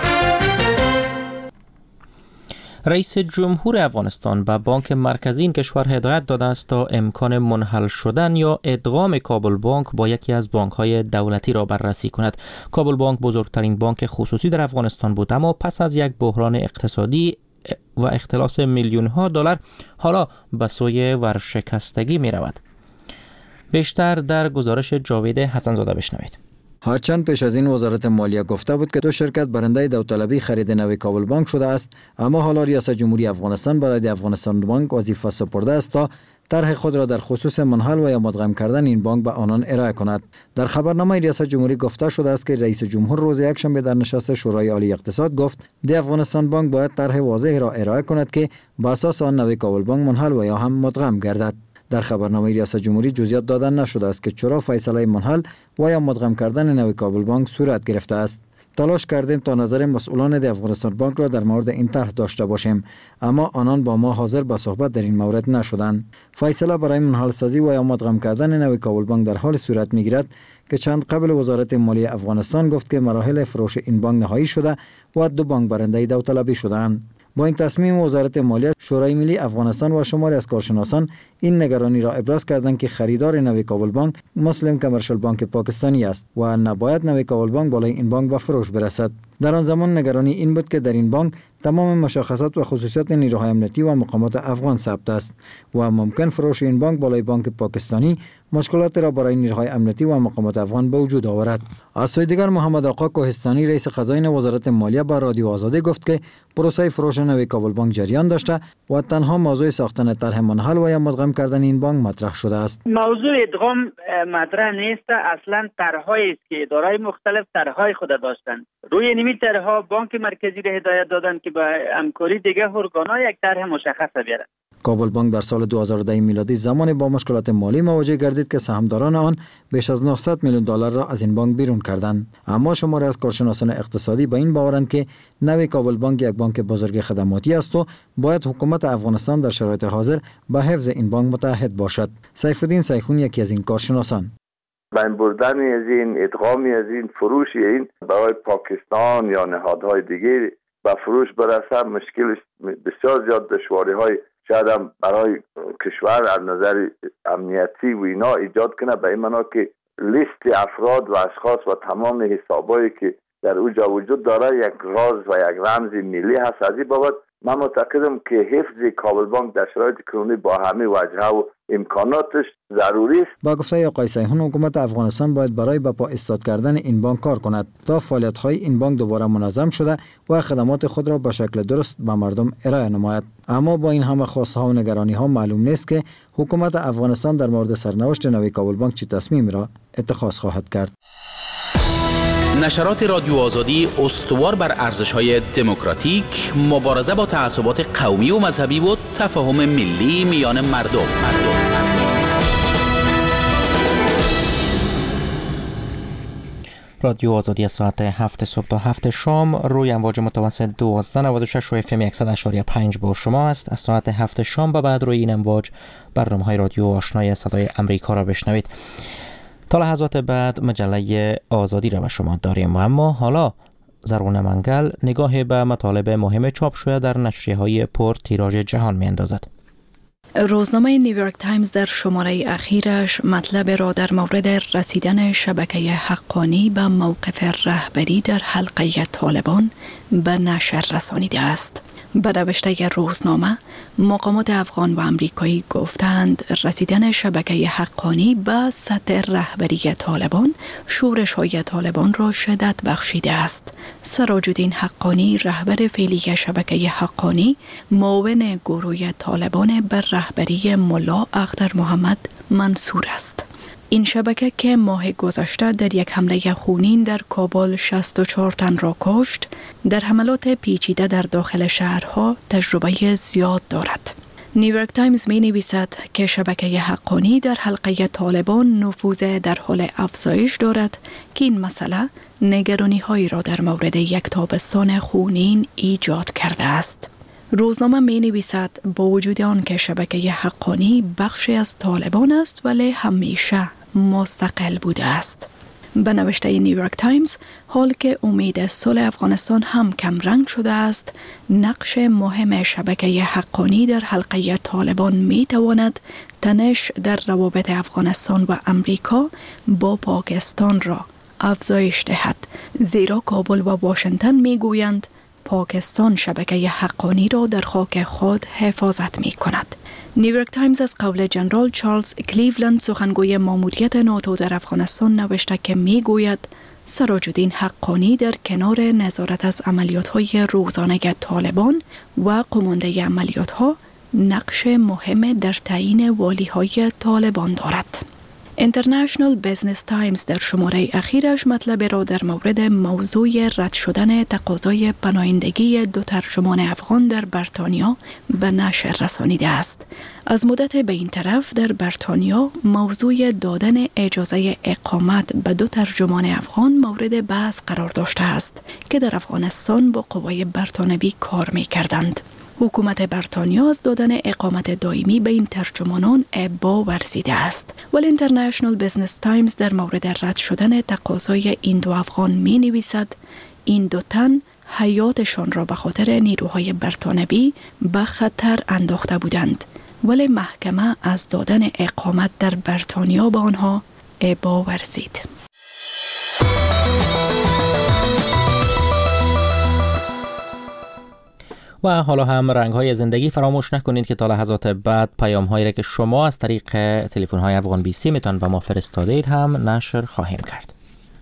رئیس جمهور افغانستان به بانک مرکزی این کشور هدایت داده است تا امکان منحل شدن یا ادغام کابل بانک با یکی از بانک‌های دولتی را بررسی کند. کابل بانک بزرگترین بانک خصوصی در افغانستان بود، اما پس از یک بحران اقتصادی و اختلاس میلیون‌ها دلار حالا به سوی ورشکستگی می رود. بیشتر در گزارش جاوید حسن‌زاده بشنوید. هرچند پیش از این وزارت مالیه گفته بود که 2 شرکت برنده داوطلبی خرید نو کابل بانک شده است، اما حالا ریاست جمهوری افغانستان برای افغانستان بانک وظیفه سپرده است تا طرح خود را در خصوص منحل و یا مدغم کردن این بانک به آنان ارائه کند. در خبرنامه ریاست جمهوری گفته شده است که رئیس جمهور روز یکشنبه در نشست شورای عالی اقتصاد گفت دی افغانستان بانک باید طرح واضح را ارائه کند که بر اساس آن نو کابل بانک منحل و یا هم مدغم گردد. در خبرنامه ریاست جمهوری جزئیات دادن نشده است که چرا فیصله منحل و یا مدغم کردن نو کابل بانک صورت گرفته است. تلاش کردیم تا نظر مسئولان دی افغانستان بانک را در مورد این طرح داشته باشیم، اما آنان با ما حاضر به صحبت در این مورد نشدند. فیصله برای منحل سازی و یا مدغم کردن نو کابل بانک در حال صورت میگیرد که چند قبل وزارت مالیه افغانستان گفت که مراحل فروش این بانک نهایی شده و 2 بانک برنده داوطلبی شدند. با این تصمیم وزارت مالیه، شورای ملی افغانستان و شماری از کارشناسان این نگرانی را ابراز کردند که خریدار نو کابل بانک مسلم کمرشل بانک پاکستانی است و نباید نو کابل بانک بالای این بانک به فروش برسد. در آن زمان نگرانی این بود که در این بانک تمام مشخصات و خصوصیات نیروهای امنیتی و مقامات افغان ثبت است و ممکن فروش این بانک بالای بانک پاکستانی مشکلات را برای نیروهای امنیتی و مقامات افغان به وجود آورد. از سوی دیگر محمد آقا کوهستانی رئیس خزاین وزارت مالیه با رادیو آزادی گفت که پروسه فروش نو کابل بانک جریان داشته و تنها موضوع ساختن طرح منحل و یا مدغم کردن این بانک مطرح شده است. موضوع ادغام مطرح نیست، اصلا طرح‌هایی است که اداره‌های مختلف طرح‌های خود داشتند. روی نمی طرح‌ها بانک مرکزی را هدایت دادند که با همکاری دیگر ارگان‌ها یک طرح مشخص بیارند. کابل بانک در سال 2010 میلادی زمانی با مشکلات مالی مواجه گردید که سهامداران آن بیش از 900 میلیون دلار را از این بانک بیرون کردند. اما شماری از کارشناسان اقتصادی به این باورند که نو کابل بانک یک بانک بزرگ خدماتی است و باید حکومت افغانستان در شرایط حاضر به حفظ این بانک متعهد باشد. سیفالدین سیخون یکی از این کارشناسان. بین بردن از این، ادغامی از این، فروش این برای پاکستان یا نهادهای دیگه به فروش برسه مشکل بسیار زیاد دشواری های شاید هم برای کشور از نظر امنیتی و اینا ایجاد کنه، به این معنا که لیست افراد و اشخاص و تمام حسابایی که در اوجا وجود داره یک راز و یک رمز ملی هست. از این بابت من معتقدم که حفظ کابل بانک در شرایط کنونی با همه وجهه و امکاناتش ضروری است. با گفته آقای سیحون، حکومت افغانستان باید برای به پا ایستاد کردن این بانک کار کند تا فعالیت‌های این بانک دوباره منظم شده و خدمات خود را به شکل درست به مردم ارائه نماید. اما با این همه خواست‌ها و نگرانی‌ها معلوم نیست که حکومت افغانستان در مورد سرنوشت نوی کابل بانک چه تصمیمی را اتخاذ خواهد کرد. نشرات رادیو آزادی استوار بر ارزش‌های دموکراتیک، مبارزه با تعصبات قومی و مذهبی و تفاهم ملی میان مردم. رادیو آزادی ساعت 7 صبح تا 7 شام روی امواج متوسط 1296 و اف ام 100.5 با شما است. از ساعت 7 شام به بعد روی این امواج برنامه‌های رادیو آشنای صدای امریکا را بشنوید. تا لحظات بعد مجله آزادی را به شما داریم. اما حالا زرغون منگل نگاه به مطالب مهم چاپ شده در نشریه‌های پر تیراژ جهان می‌اندازد. روزنامه نیویورک تایمز در شماره اخیرش مطلب را در مورد رسیدن شبکه حقانی به موقف رهبری در حلقه طالبان به نشر رسانیده است. به نوشته روزنامه، مقامات افغان و امریکایی گفتند رسیدن شبکه حقانی به سطح رهبری طالبان شورش‌های طالبان را شدت بخشیده است. سراج الدین حقانی، رهبر فعلی شبکه حقانی، معاون گروه طالبان بر رهبری ملا اختر محمد منصور است. این شبکه که ماه گذشته در یک حمله خونین در کابل 64 تن را کشت، در حملات پیچیده در داخل شهرها تجربه زیاد دارد. نیویورک تایمز می نویسد که شبکه حقانی در حلقه طالبان نفوذ در حال افزایش دارد که این مسئله نگرانی هایی را در مورد یک تابستان خونین ایجاد کرده است. روزنامه می نویسد با وجود آن که شبکه حقانی بخشی از طالبان است ولی همیشه مستقل بوده است. به نوشته نیویورک تایمز، حال که امید صلح افغانستان هم کم رنگ شده است، نقش مهم شبکه حقانی در حلقه طالبان می تواند تنش در روابط افغانستان و امریکا با پاکستان را افزایش دهد، زیرا کابل و واشنگتن می گویند پاکستان شبکه حقانی را در خاک خود حفاظت می کند. نیویورک تایمز از قول جنرال چارلز کلیولند، سخنگوی ماموریت ناتو در افغانستان، نوشته که می گوید سراج الدین حقانی در کنار نظارت از عملیات‌های روزانه طالبان و قمانده عملیات‌ها نقش مهم در تعیین والی‌های طالبان دارد. اینترنشنال بزنس تایمز در شماره اخیرش مطلب را در مورد موضوع رد شدن تقاضای پناهندگی 2 ترجمان افغان در بریتانیا به نشر رسانیده است. از مدت به این طرف در بریتانیا موضوع دادن اجازه اقامت به 2 ترجمان افغان مورد بحث قرار داشته است که در افغانستان با قوای برتانوی کار می کردند. حکومت بریتانیا از دادن اقامت دائمی به این ترجمانان ابا ورزیده است. ولی اینترنشنال بزنس تایمز در مورد رد شدن تقاضای این 2 افغان می نویسد این 2 تن حیاتشان را به خاطر نیروهای بریتانوی به خطر انداخته بودند، ولی محکمه از دادن اقامت در بریتانیا به آنها ابا ورزید. و حالا هم رنگ‌های زندگی فراموش نکنید که تا لحظات بعد پیام‌هایی را که شما از طریق تلفن‌های افغان بی‌سی میتونید به ما فرستاده اید هم نشر خواهیم کرد.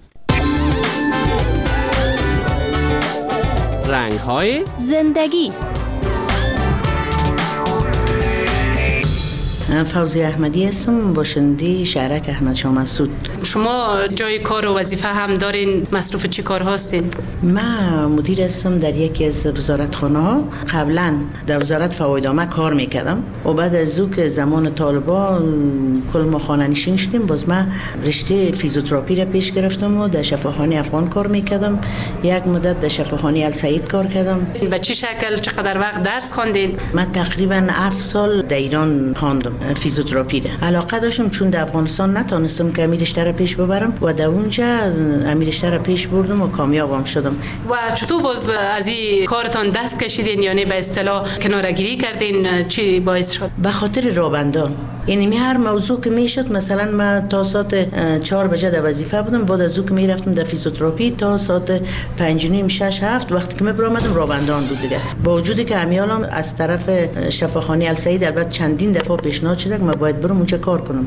رنگ‌های زندگی. فوزی احمدی هستم، باشنده شهرک احمد شاه مسعود. شما جای کار و وظیفه هم دارین؟ مصروف چی کار هستین؟ من مدیر هستم در یکی از وزارتخانه‌ها. قبلا در وزارت فوایدنامه کار میکردم و بعد از او که زمان طالبان کل ما خانه نشین شدیم، باز من رشته فیزیوتراپی را پیش گرفتم و در شفاخانه افغان کار میکردم. یک مدت در شفاخانه السعید کار کردم. به چه شکل چقدر وقت درس خواندین؟ من تقریبا 7 سال در ایران خواندم. فیزیوتراپی ده. علاقه داشتم چون در افغانستان نتونستم که امیر رشته را پیش ببرم و در اونجا امیر رشته را پیش بردم و کامیابم شدم. و چطور باز از این کارتان دست کشیدین، یعنی به اصطلاح کناره‌گیری کردین؟ چی باعث شد؟ به خاطر رابندان. یعنی هر موضوع که میشد، مثلا من تا ساعت 4 بجه در وظیفه بودم، بعد از اون که میرفتم در فیزیوتراپی تا ساعت 5:30 6 7 وقتی که میبرامدم رابندان بود دیگه. با وجودی که امیالم از طرف شفاخانه السعید البته چندین دفعه پیشنهاد شده که من باید برم اونجا کار کنم.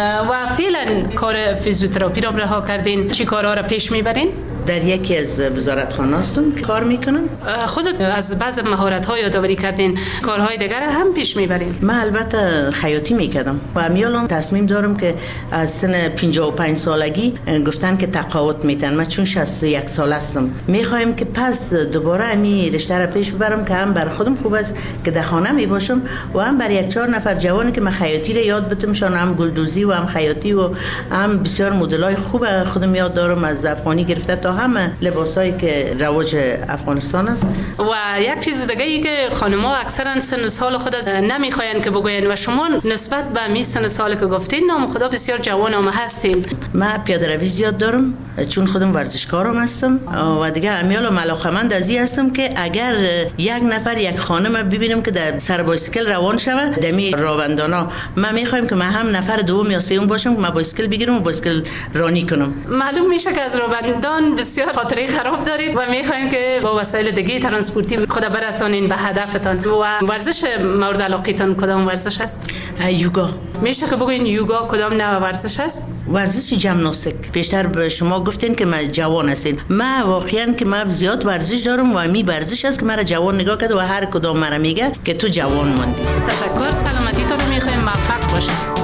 و فعلا کار فیزیوتراپی را رها کردین، چی کارها را پیش میبرین؟ در یکی از وزارتخانه هستم کار میکنم. خودت از بعض مهارت‌ها یادآوری کردین، کارهای دیگر هم پیش میبرین؟ من البته خیاطی میکردم و امیالم تصمیم دارم که از سن 55 سالگی گفتن که تقاعد میتن. من چون 61 سال هستم میخوایم که پس دوباره امی رشته را پیش ببرم که هم بر خودم خوب است که در خانه می باشم و هم بر 1-4 نفر جوانی که من خیاطی را یاد بتمشان، هم گلدوزی و هم خیاطی و هم بسیار مدل‌های خوب خودم یاد دارم، از افغانی گرفته تا همه لباسایی که رواج افغانستان است. و یک چیز دیگه ای که خانم‌ها اکثرا سن سال خود از نمیخواین که بگوین و شما نسبت به می سن سال که گفتین نام خدا بسیار جوان هم هستین. من پیاده روی زیاد دارم چون خودم ورزشکارم هستم و دیگه امیالم علاقه‌مند از این هستم که اگر یک نفر یک خانم ببینم که در سر بایسکل روان شوه دمی راوندانا، من میخوایم که من هم نفر دوم یا سوم باشم که من بایسکل بگیرم و بایسکل رانی کنم. معلوم میشه که از راوندان بسیار خاطره خراب دارید و میخواین که با وسایل دیگه ترانسپورتی خود برسانین به هدفتان. و ورزش مورد علاقتان کدام ورزش است؟ یوگا. میشه که بگوین یوگا کدام نوع ورزش است؟ ورزش ژیمناستیک. پیشتر به شما گفتین که من جوان هستین. من واقعا که من زیاد ورزش دارم و می ورزش است که مرا جوان نگاه کرده و هر کدام مرا میگه که تو جوان موندی. تشکر، سلامتی تو رو میخوایم، موفق باشید.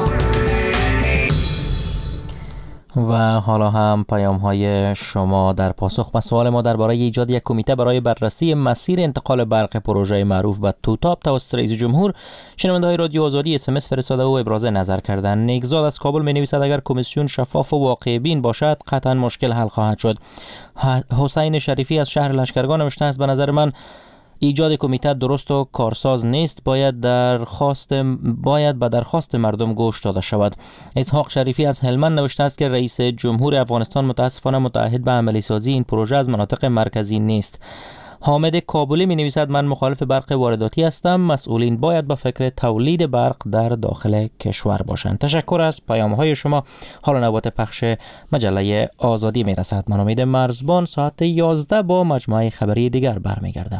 و حالا هم پیام های شما در پاسخ به سوال ما درباره ایجاد یک کمیته برای بررسی مسیر انتقال برق پروژه معروف به توتاب توسط رئیس جمهور. شنونده های رادیو آزادی اسمس فرستاده و ابراز نظر کردند. نیکزاد از کابل می نویسد اگر کمیسیون شفاف و واقع بین باشد قطعا مشکل حل خواهد شد. حسین شریفی از شهر لشکرگاه نوشته است به نظر من ایجاد کمیته درست و کارساز نیست، باید به درخواست مردم گوش داده شود. اسحاق شریفی از هلمند نوشته است که رئیس جمهور افغانستان متاسفانه متعهد به عملی سازی این پروژه از مناطق مرکزی نیست. حامد کابلی می نویسد من مخالف برق وارداتی هستم، مسئولین باید به فکر تولید برق در داخل کشور باشند. تشکر از پیام های شما. حالا نوبت پخش مجله آزادی می رسد. من امید مرزبان ساعت 11 با مجموعه خبری دیگر برمیگردم.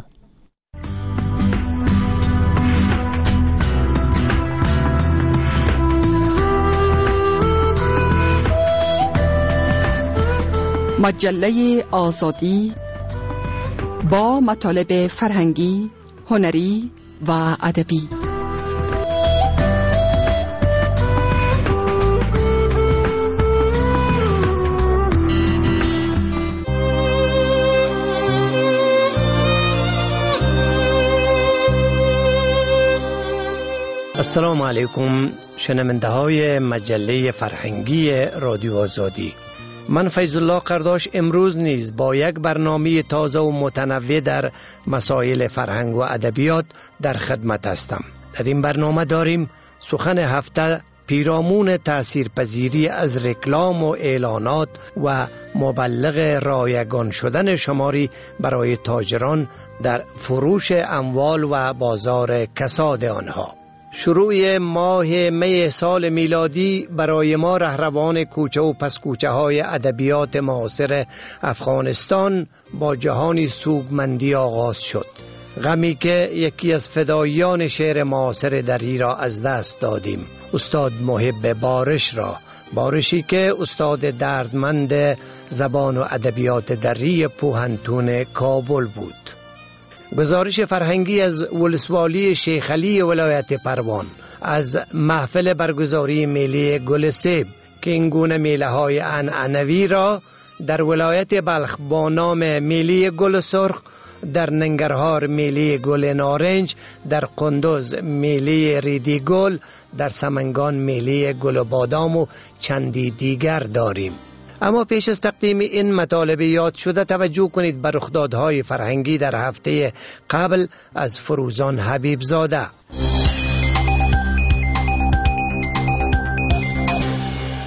مجله آزادی با مطالب فرهنگی، هنری و ادبی. السلام علیکم شنونده های مجله فرهنگی رادیو آزادی. من فیض الله قرداش امروز نیز با یک برنامه تازه و متنوع در مسائل فرهنگ و ادبیات در خدمت هستم. در این برنامه داریم سخن هفته، پیرامون تاثیرپذیری از رکلام و اعلانات و مبلغ رایگان شدن شماری برای تاجران در فروش اموال و بازار کساد آنها. شروع ماه می سال میلادی برای ما رهروان کوچه و پس کوچه های ادبیات معاصر افغانستان با جهانی سوگمندی آغاز شد. غمی که یکی از فداییان شعر معاصر دری را از دست دادیم، استاد محب بارش را. بارشی که استاد دردمند زبان و ادبیات دری پوهنتون کابل بود. گزارش فرهنگی از ولسوالی شیخ علی ولایت پروان از محفل برگزاری میله گل سیب که این گونه میله های عنعنوی را در ولایت بلخ با نام میله گل سرخ، در ننگرهار میله گل نارنج، در قندوز میله ریدی گل، در سمنگان میله گل بادام و چندی دیگر داریم. اما پیش از تقدیم این مطالب یاد شده توجه کنید به رخدادهای فرهنگی در هفته قبل از فروزان حبیب زاده.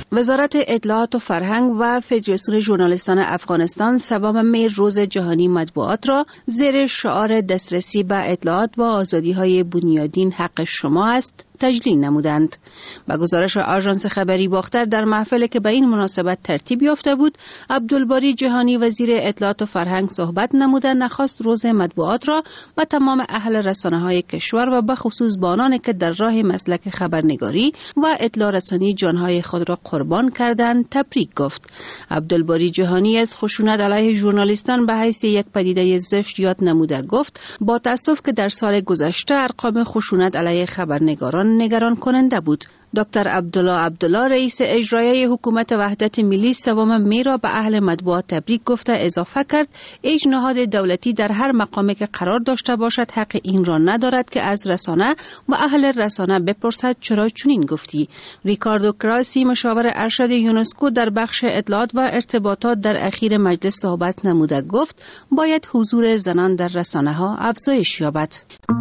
وزارت اطلاعات و فرهنگ و فدراسیون ژورنالیستان افغانستان سوم می روز جهانی مطبوعات را زیر شعار دسترسی به اطلاعات و آزادی‌های بنیادین حق شما است تجلیل نمودند. با گزارش آژانس خبری باختر در محفلی که به این مناسبت ترتیب یافته بود، عبدالباری جهانی وزیر اطلاعات و فرهنگ صحبت نموده نخواست روز مطبوعات را به تمام اهل رسانه‌های کشور و به خصوص با آنانی که در راه مسلک خبرنگاری و اطلاع رسانی جانهای خود را قربان کردند تبریک گفت. عبدالباری جهانی از خشونت علیه ژورنالیستان به حیث یک پدیده زشت یاد نموده گفت با تأسف که در سال گذشته ارقام خشونت علیه خبرنگاران نگران کننده بود. دکتر عبدالله رئیس اجرایی حکومت وحدت ملی سوم می را به اهل مطبوعات تبریک گفته اضافه کرد هیچ نهاد دولتی در هر مقامی که قرار داشته باشد حق این را ندارد که از رسانه و اهل رسانه بپرسد چرا چنین گفتی. ریکاردو کراسی مشاور ارشد یونسکو در بخش اطلاعات و ارتباطات در اخیر مجلس صحبت نموده گفت باید حضور زنان در رسانه ها افزایش یابد.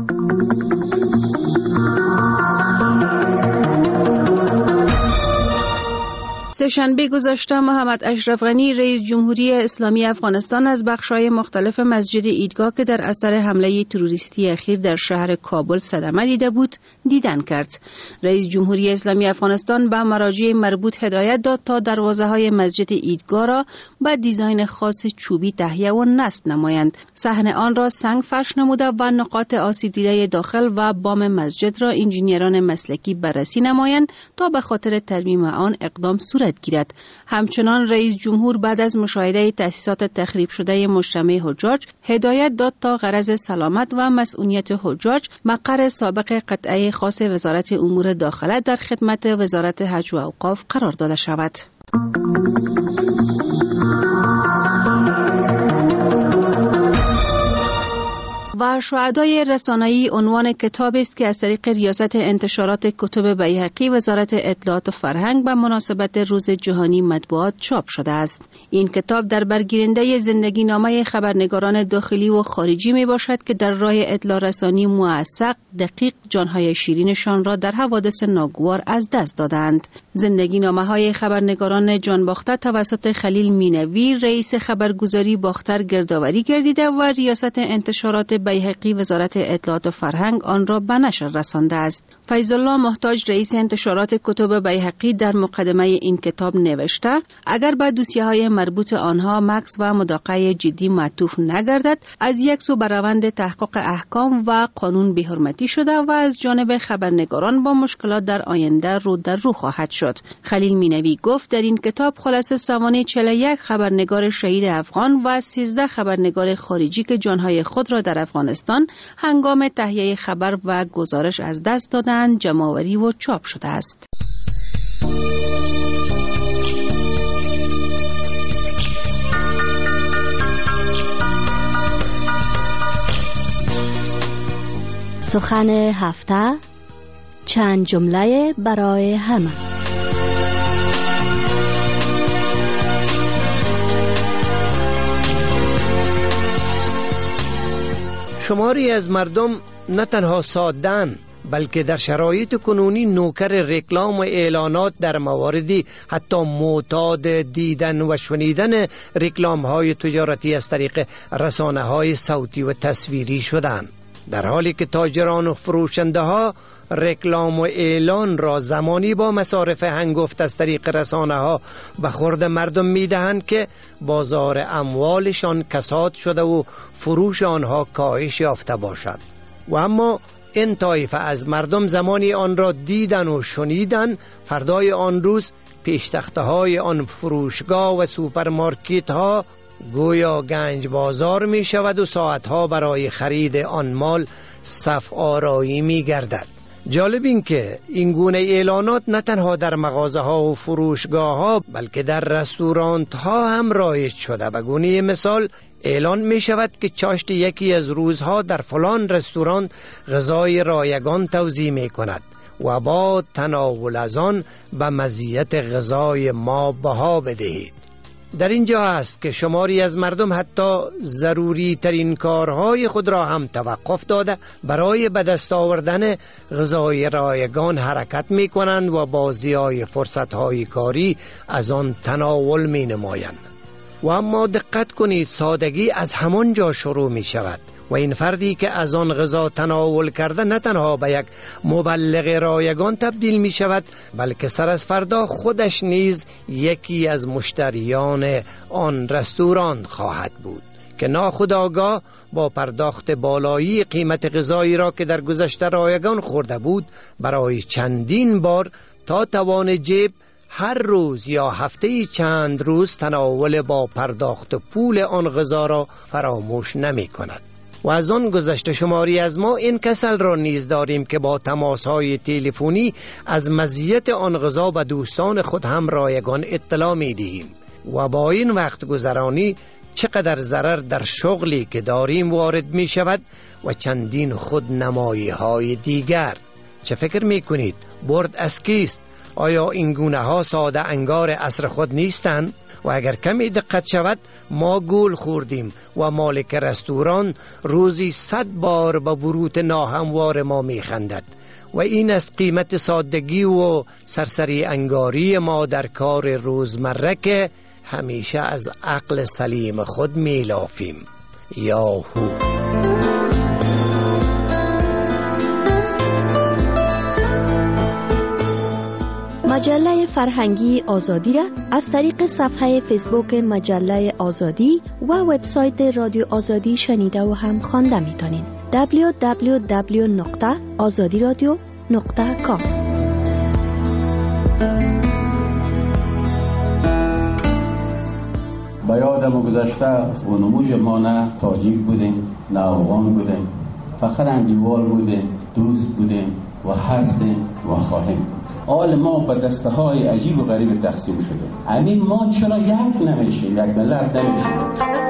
سه‌شنبه گذشته محمد اشرف غنی رئیس جمهوری اسلامی افغانستان از بخش‌های مختلف مسجد عیدگاه که در اثر حمله تروریستی اخیر در شهر کابل صدمه دیده بود دیدن کرد. رئیس جمهوری اسلامی افغانستان به مراجع مربوط هدایت داد تا دروازه‌های مسجد عیدگاه را با دیزاین خاص چوبی تهیه و نصب نمایند. صحن آن را سنگ فرش نموده و نقاط آسیب دیده داخل و بام مسجد را انجینیران مسلکی بررسی نمایند تا به خاطر ترمیم آن اقدام صورت گیرد. همچنان رئیس جمهور بعد از مشاهده تأسیسات تخریب شده مجتمع حجاج هدایت داد تا غرض سلامت و مسئولیت حجاج مقر سابق قطعه خاص وزارت امور داخله در خدمت وزارت حج و اوقاف قرار داده شود. و شهدای رسانه‌ای عنوان کتاب است که از طریق ریاست انتشارات کتب بیهقی وزارت اطلاعات و فرهنگ به مناسبت روز جهانی مطبوعات چاپ شده است. این کتاب در برگیرنده زندگی نامه خبرنگاران داخلی و خارجی می باشد که در راه اطلاع رسانی موثق دقیق جانهای شیرینشان را در حوادث ناگوار از دست دادند. زندگی نامه های خبرنگاران جانباخته توسط خلیل مینوی رئیس خبرگزاری باختر گردآوری گردیده و ریاست انتشارات بیهقی وزارت اطلاعات و فرهنگ آن را به نشر رسانده است. فیض الله محتاج رئیس انتشارات کتب بیهقی در مقدمه این کتاب نوشته اگر به دوسیه‌های مربوط آنها مکث و مداقه جدی معطوف نگردد از یک سو بر روند تحقق احکام و قانون بی‌حرمتی شده و از جانب خبرنگاران با مشکلات در آینده رو در رو خواهد شد. خلیل مینوی گفت در این کتاب خلاصه سوانح 41 خبرنگار شهید افغان و 13 خبرنگار خارجی که جانهای خود را در افغانستان هنگام تهیه خبر و گزارش از دست دادند جمع‌آوری و چاپ شده است. سخن هفته چند جمله برای همه. شماری از مردم نه تنها ساده‌اند بلکه در شرایط کنونی نوکر رکلام و اعلانات در مواردی حتی معتاد دیدن و شنیدن رکلام‌های تجارتی از طریق رسانه‌های صوتی و تصویری شدند، در حالی که تاجران و فروشنده ها رکلام و اعلان را زمانی با مصارف هنگفت از طریق رسانه ها به خورد مردم می دهند که بازار اموالشان کساد شده و فروش آنها کاهش یافته باشد. و اما این طایفه از مردم زمانی آن را دیدن و شنیدن، فردای آن روز پیشتخته های آن فروشگاه و سوپرمارکت ها گویا گنج بازار می شود و ساعتها برای خرید آن مال صف آرایی می گردد. جالب این که این گونه اعلانات نه تنها در مغازه ها و فروشگاه ها بلکه در رستورانت ها هم رایج شده. به گونه مثال اعلان می شود که چاشت یکی از روزها در فلان رستوران غذای رایگان توزیع می کند و با تناول از آن به مزیت غذای ما بها بدهید. در اینجا است که شماری از مردم حتی ضروری ترین کارهای خود را هم توقف داده برای به دست آوردن غذای رایگان حرکت می کنند و با ضیاع فرصتهای کاری از آن تناول می نمایند. و اما دقت کنید، سادگی از همان جا شروع می شود و این فردی که از آن غذا تناول کرده نه تنها به یک مبلغ رایگان تبدیل می شود، بلکه سر از فردا خودش نیز یکی از مشتریان آن رستوران خواهد بود که ناخودآگاه با پرداخت بالایی قیمت غذایی را که در گذشته رایگان خورده بود برای چندین بار تا توان جیب هر روز یا هفته چند روز تناول با پرداخت پول آن غذا را فراموش نمی کند. و از آن گذشته شماری از ما این کسل را نیز داریم که با تماس‌های تلفنی از مزیت آن غذا به دوستان خود هم رایگان اطلاع می دهیم و با این وقت گذرانی چقدر ضرر در شغلی که داریم وارد می شود و چندین خود نمایی های دیگر. چه فکر می کنید؟ برد از کیست؟ آیا این گونه ها ساده انگار عصر خود نیستند؟ و اگر کمی دقت شود ما گول خوردیم و مالک رستوران روزی 100 بار با بروت ناهموار ما می خندد و این است قیمت سادگی و سرسری انگاری ما در کار روزمره که همیشه از عقل سلیم خود می لافیم. یاهو. مجله فرهنگی آزادی را از طریق صفحه فیسبوک مجله آزادی و وبسایت رادیو آزادی شنیده و هم خوانده میتونید. www.azadiradio.com. با یادم گذشته و نموج ما نه تاجیک بودیم نه افغان بودیم، فقط انگیوال بودیم، دوست بودیم و هستیم و خواهیم. حال ما به دسته های عجیب و غریب تقسیم شده. همین ما چرا یک نمیشه، یک ملت نمیشه؟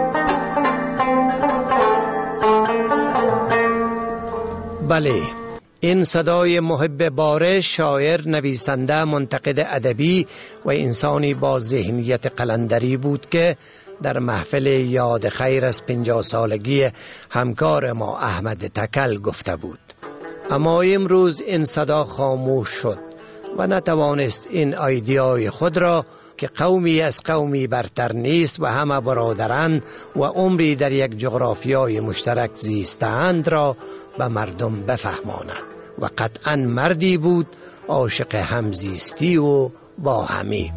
بله، این صدای محب بارش، شاعر، نویسنده، منتقد ادبی و انسانی با ذهنیت قلندری بود که در محفل یاد خیر از 50 سالگی همکار ما احمد تکل گفته بود. اما امروز این صدا خاموش شد و نتوانست این ایدئای خود را که قومی از قومی برتر نیست و همه برادرند و عمری در یک جغرافیای مشترک زیستند را به مردم بفهماند و قطعا مردی بود عاشق همزیستی و با همی.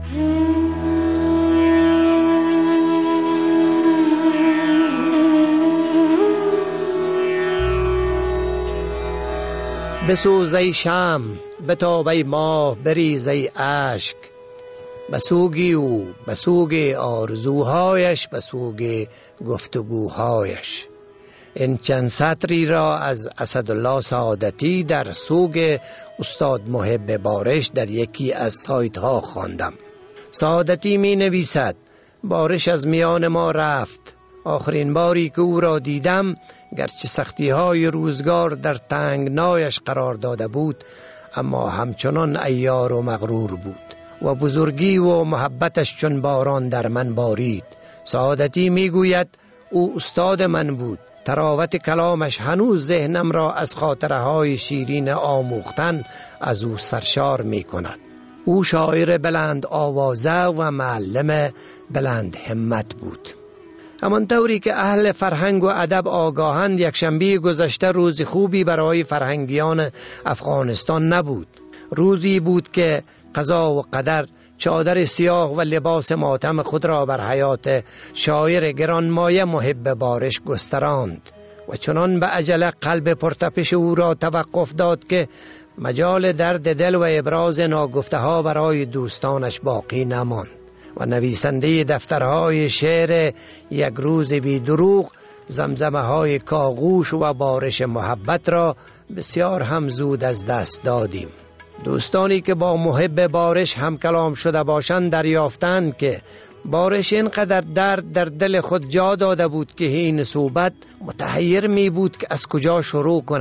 بسوز ای شمع، بتاب ای ماه، بریز ای اشک، بسوگی او بسوگ آرزوهایش، بسوگ گفتگوهایش. این چند سطری را از اسدالله سعادتی در سوگ استاد محب بارش در یکی از سایت ها خواندم. سعادتی می نویسد: بارش از میان ما رفت. آخرین باری که او را دیدم، گرچه سختی های روزگار در تنگنایش قرار داده بود، اما همچنان عیار و مغرور بود و بزرگی و محبتش چون باران در من بارید. سعادتی میگوید او استاد من بود. تراوت کلامش هنوز ذهنم را از خاطره های شیرین آموختن از او سرشار می کند. او شاعر بلند آوازه و معلم بلند همت بود. همانطوری که اهل فرهنگ و ادب آگاهند، یکشنبه گذشته روز خوبی برای فرهنگیان افغانستان نبود. روزی بود که قضا و قدر چادر سیاه و لباس ماتم خود را بر حیات شاعر گرانمایه محب بارش گستراند و چنان به عجله قلب پرتپش او را توقف داد که مجال درد دل و ابراز ناگفته ها برای دوستانش باقی نماند و نویسنده دفترهای شعر یک روز بی دروغ زمزمه های کاغوش و بارش محبت را بسیار هم زود از دست دادیم. دوستانی که با محب بارش هم کلام شده باشند دریافتند که بارش اینقدر درد در دل خود جا داده بود که این صحبت متحیر می بود که از کجا شروع کند.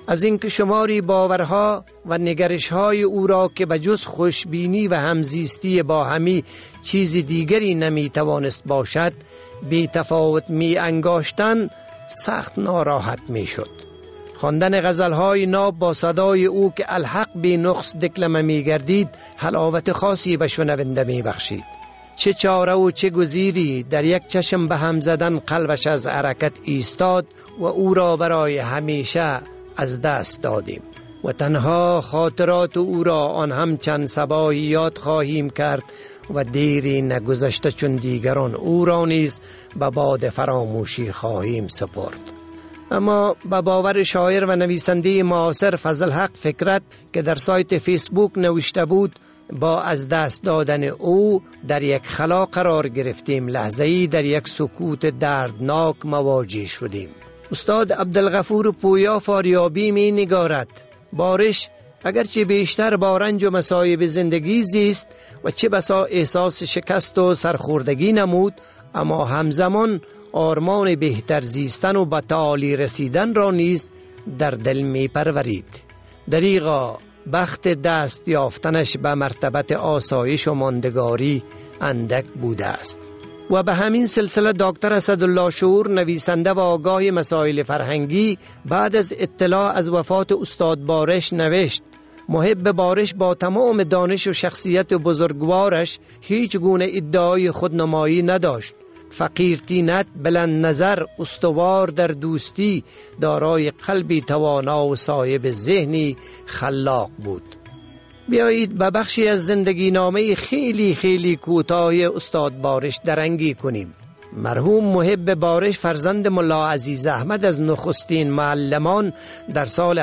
از اینکه شماری باورها و نگرش‌های او را که بجز خوشبینی و همزیستی با همی چیز دیگری نمیتوانست باشد بی تفاوت می انگاشتن سخت ناراحت می شد. خواندن غزل‌های ناب با صدای او که الحق بی نقص دکلمه می گردید حلاوت خاصی به شنونده می بخشید. چه چاره و چه گزیری، در یک چشم به هم زدن قلبش از حرکت ایستاد و او را برای همیشه از دست دادیم و تنها خاطرات او را آن هم چند صباحی یاد خواهیم کرد و دیری نگذشته چون دیگران او را نیز به باد فراموشی خواهیم سپرد. اما به باور شاعر و نویسنده معاصر فضل حق فکرت که در سایت فیسبوک نوشته بود، با از دست دادن او در یک خلا قرار گرفتیم، لحظه‌ای در یک سکوت دردناک مواجه شدیم. استاد عبدالغفور پویا فاریابی می نگارد: بارش اگرچه بیشتر با رنج و مصایب زندگی زیست و چه بسا احساس شکست و سرخوردگی نمود، اما همزمان آرمان بهتر زیستن و به تعالی رسیدن را نیز در دل می پرورید. دریغا بخت دست یافتنش به مرتبت آسایش و ماندگاری اندک بوده است. و به همین سلسله دکتر اسدالله شعور، نویسنده و آگاه مسائل فرهنگی، بعد از اطلاع از وفات استاد بارش نوشت: محب بارش با تمام دانش و شخصیت بزرگوارش هیچ گونه ادعای خودنمایی نداشت. فقیر طینت، بلند نظر، استوار در دوستی، دارای قلبی توانا و صاحب ذهنی خلاق بود. بیایید به بخشی از زندگی نامه خیلی کوتاه استاد بارش درنگی کنیم. مرحوم محب بارش فرزند ملا عزیز احمد از نخستین معلمان در سال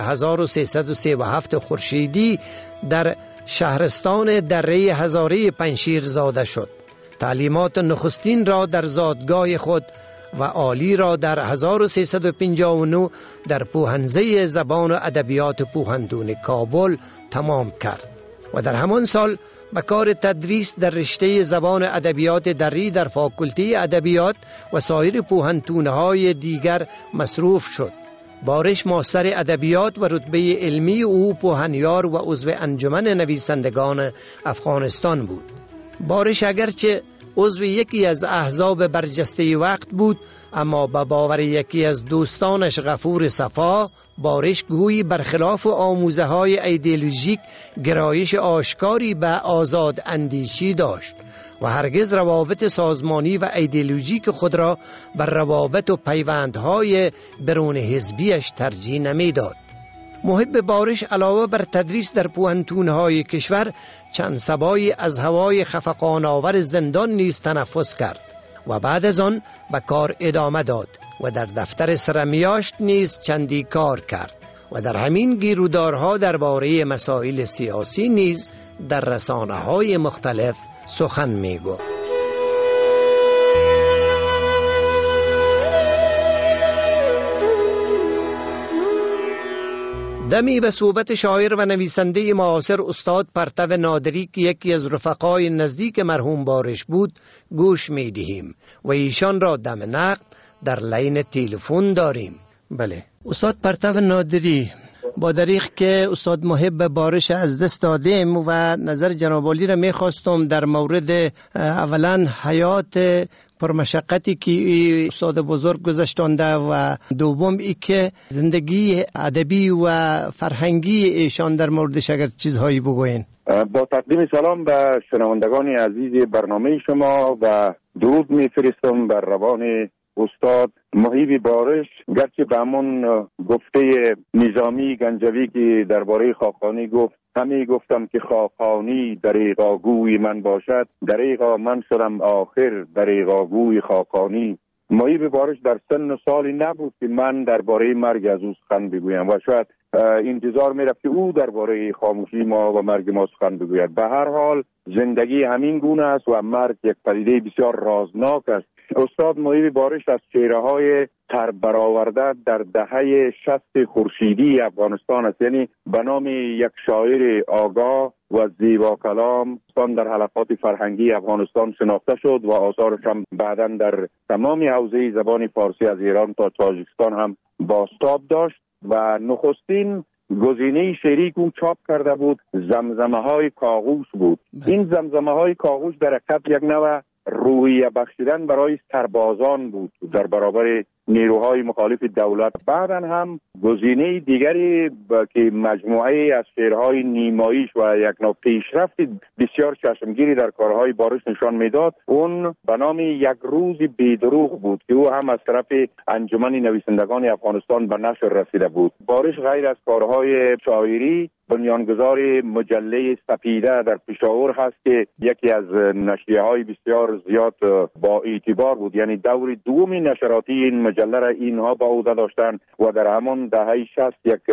1337 خورشیدی در شهرستان دره هزاره پنشیر زاده شد. تعلیمات نخستین را در زادگاه خود و عالی را در 1359 در پوهنزه زبان و ادبیات پوهندون کابل تمام کرد و در همان سال به کار تدریس در رشته زبان و ادبیات دری در فاکولته ادبیات و سایر پوهنتون‌های دیگر مصروف شد. بارش ماستر ادبیات و رتبه علمی او پوهنیار و عضو انجمن نویسندگان افغانستان بود. بارش اگرچه عضو یکی از احزاب برجسته وقت بود، اما به باور یکی از دوستانش غفور صفا، بارش گویی برخلاف آموزه های ایدئولوژیک گرایش آشکاری به آزاد اندیشی داشت و هرگز روابط سازمانی و ایدئولوژیک خود را بر روابط و پیوندهای برون حزبیش ترجیح نمیداد. محب بارش علاوه بر تدریس در پوهنتون‌های کشور، چند صبایی از هوای خفقان‌آور زندان نیز تنفس کرد و بعد از آن به کار ادامه داد و در دفتر سرمیاشت نیز چندی کار کرد و در همین گیرودارها درباره مسائل سیاسی نیز در رسانه‌های مختلف سخن می‌گفت. دمی به صحبت شاعر و نویسنده معاصر استاد پرتو نادری که یکی از رفقای نزدیک مرحوم بارش بود گوش می دهیم و ایشان را دم نقد در لین تلفن داریم. بله استاد پرتو نادری، با دریغ که استاد محب بارش از دست دادیم و نظر جناب عالی را می خواستم در مورد اولا حیات پرمشقتی که استاد بزرگ گذشتانده و دوم ای که زندگی ادبی و فرهنگی ایشان در موردش اگر چیزهایی بگوین. با تقدیم سلام به شنوندگان عزیز برنامه شما و درود میفرستم بر روان استاد محب بارش. گرچه به همون گفته نظامی گنجوی که درباره خاقانی گفت، همه گفتم که خاقانی دریغاگوی من باشد، دریغا من شدم آخر دریغاگوی خاقانی. محب بارش در سن و سالی نبود که من درباره مرگ از او سخن بگویم و شاید انتظار میرفت که او درباره خاموشی ما و مرگ ما سخن بگوید. به هر حال زندگی همین گونه است و مرگ یک پدیده بسیار رازناک است. استاد محب بارش از چهره‌های تر برآورده در دهه 60 خورشیدی افغانستان است، یعنی به نام یک شاعر آگاه و زیبا کلام در حلقات فرهنگی افغانستان شناخته شد و آثارش هم بعداً در تمام حوزه زبان فارسی از ایران تا تاجیکستان هم بازتاب داشت. و نخستین گزینه شعری که چاپ کرده بود زمزمه های کاغوش بود. این زمزمه های کاغوش در حقیقت یک نوع روحیه بخشیدن برای سربازان بود در برابر نیروهای مخالف دولت. بعداً هم گزینه دیگری که مجموعه از شعرهای نیمایش و یک نوع پیشرفت بسیار چشمگیری در کارهای بارش نشان میداد، اون به نام یک روز بیدروغ بود که او هم از طرف انجمن نویسندگان افغانستان به نشر رسیده بود. بارش غیر از کارهای شاعری بنیانگذار مجله سپیده در پشاور هست که یکی از نشریه‌های بسیار زیاد با اعتبار بود، یعنی دور دوم نشراتی این مجله را اینها با عهده داشتند و در همان دهه 60 یک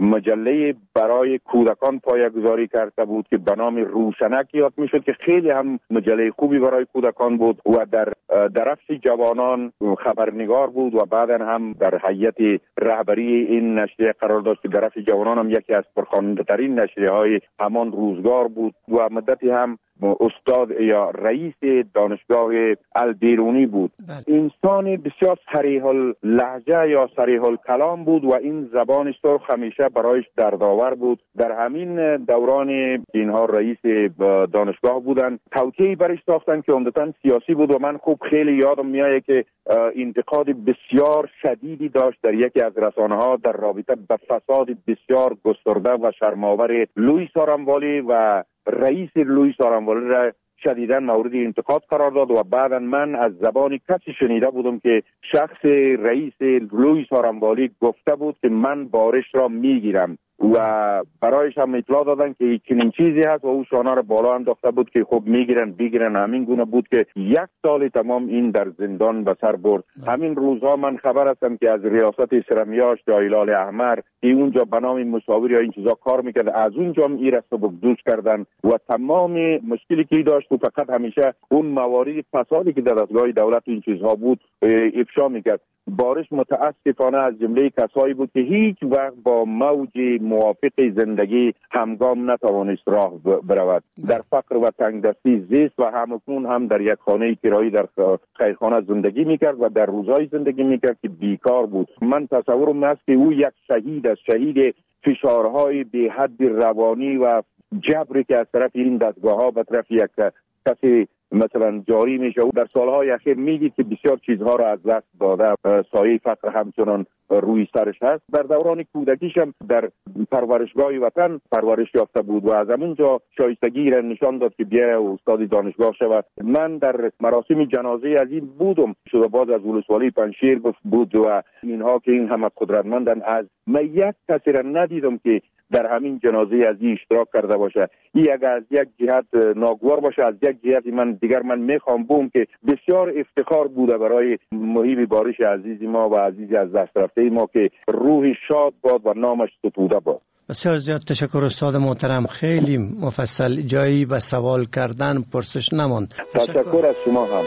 مجله برای کودکان پایه‌گذاری کرده بود که به نام روشنک یاد میشد که خیلی هم مجله خوبی برای کودکان بود و در درفش جوانان خبرنگار بود و بعدا هم در هیئت رهبری این نشریه قرار داشت. درفش جوانان هم یکی از پرخوانده‌ترین نشریه‌های همان روزگار بود و مدتی هم استاد یا رئیس دانشگاه البیرونی بود. انسان بسیار صریح اللهجه یا صریح الکلام بود و این زبان سرخ همیشه برایش دردآور بود. در همین دوران اینها رئیس دانشگاه بودن، توطئه‌ای برش ساختن که عمدتاً سیاسی بود و من خوب خیلی یادم میاد که انتقاد بسیار شدیدی داشت در یکی از رسانه‌ها در رابطه با فساد بسیار گسترده و شرم‌آور لوئیس آراموالی و رئیس لوئیس آراموالی را شدیداً مورد انتقاد قرار داد و بعدا من از زبان کسی شنیده بودم که شخص رئیس لوئیس آراموالی گفته بود که من بارش را میگیرم و برایش هم اطلاع دادن که چنین چیزی هست و او شانه را بالا انداخته بود که خب بگیرن. همین گونه بود که 1 سال تمام این در زندان به سر برد. همین روزها من خبر هستم که از ریاست سرمیاش جایلال احمر که اونجا به نام مشاور یا این چیزا کار میکرد، از اونجا هم این را سبکدوش کردن و تمام مشکلی که داشت و فقط همیشه اون موارد فسادی که در دستگاه دولت این چیزها بود افشا میکرد. بارش متاسفانه از جمله کسایی بود که هیچ وقت با موج موافق زندگی همگام نتوانست راه برود. در فقر و تنگدستی زیست و همکنون هم در یک خانه کرایی در خیرخانه زندگی میکرد و در روزهای زندگی میکرد که بیکار بود. من تصورم است که او یک شهید فشارهای به حد روانی و جبری که از طرف این دستگاه ها به طرف یک کسی مثلا جاری میشه. در سالهای اخیر میگید که بسیار چیزها را از دست داده، سایه فقر همچنان روی سرش هست. در دوران کودکیش هم در پرورشگاه وطن پرورش یافته بود و از همونجا شایستگی را نشان داد که بیا استاد دانشگاه شود. من در مراسم جنازه از این بودم، شده باز از ولسوالی پنشیر بود و اینها که این همه قدرتمندن، از من یک کسی را ندیدم که در همین جنازه از این اشتراک کرده باشه. این اگر از یک جهت ناگوار باشه، از یک جهت من میخوام بوم که بسیار افتخار بوده برای محیب بارش عزیزی ما و عزیزی از دست رفته ما که روح شاد باد و نامش ستوده باد. بسیار زیاد تشکر استاد محترم، خیلی مفصل، جایی به سوال کردن پرسش نماند. تشکر از شما هم.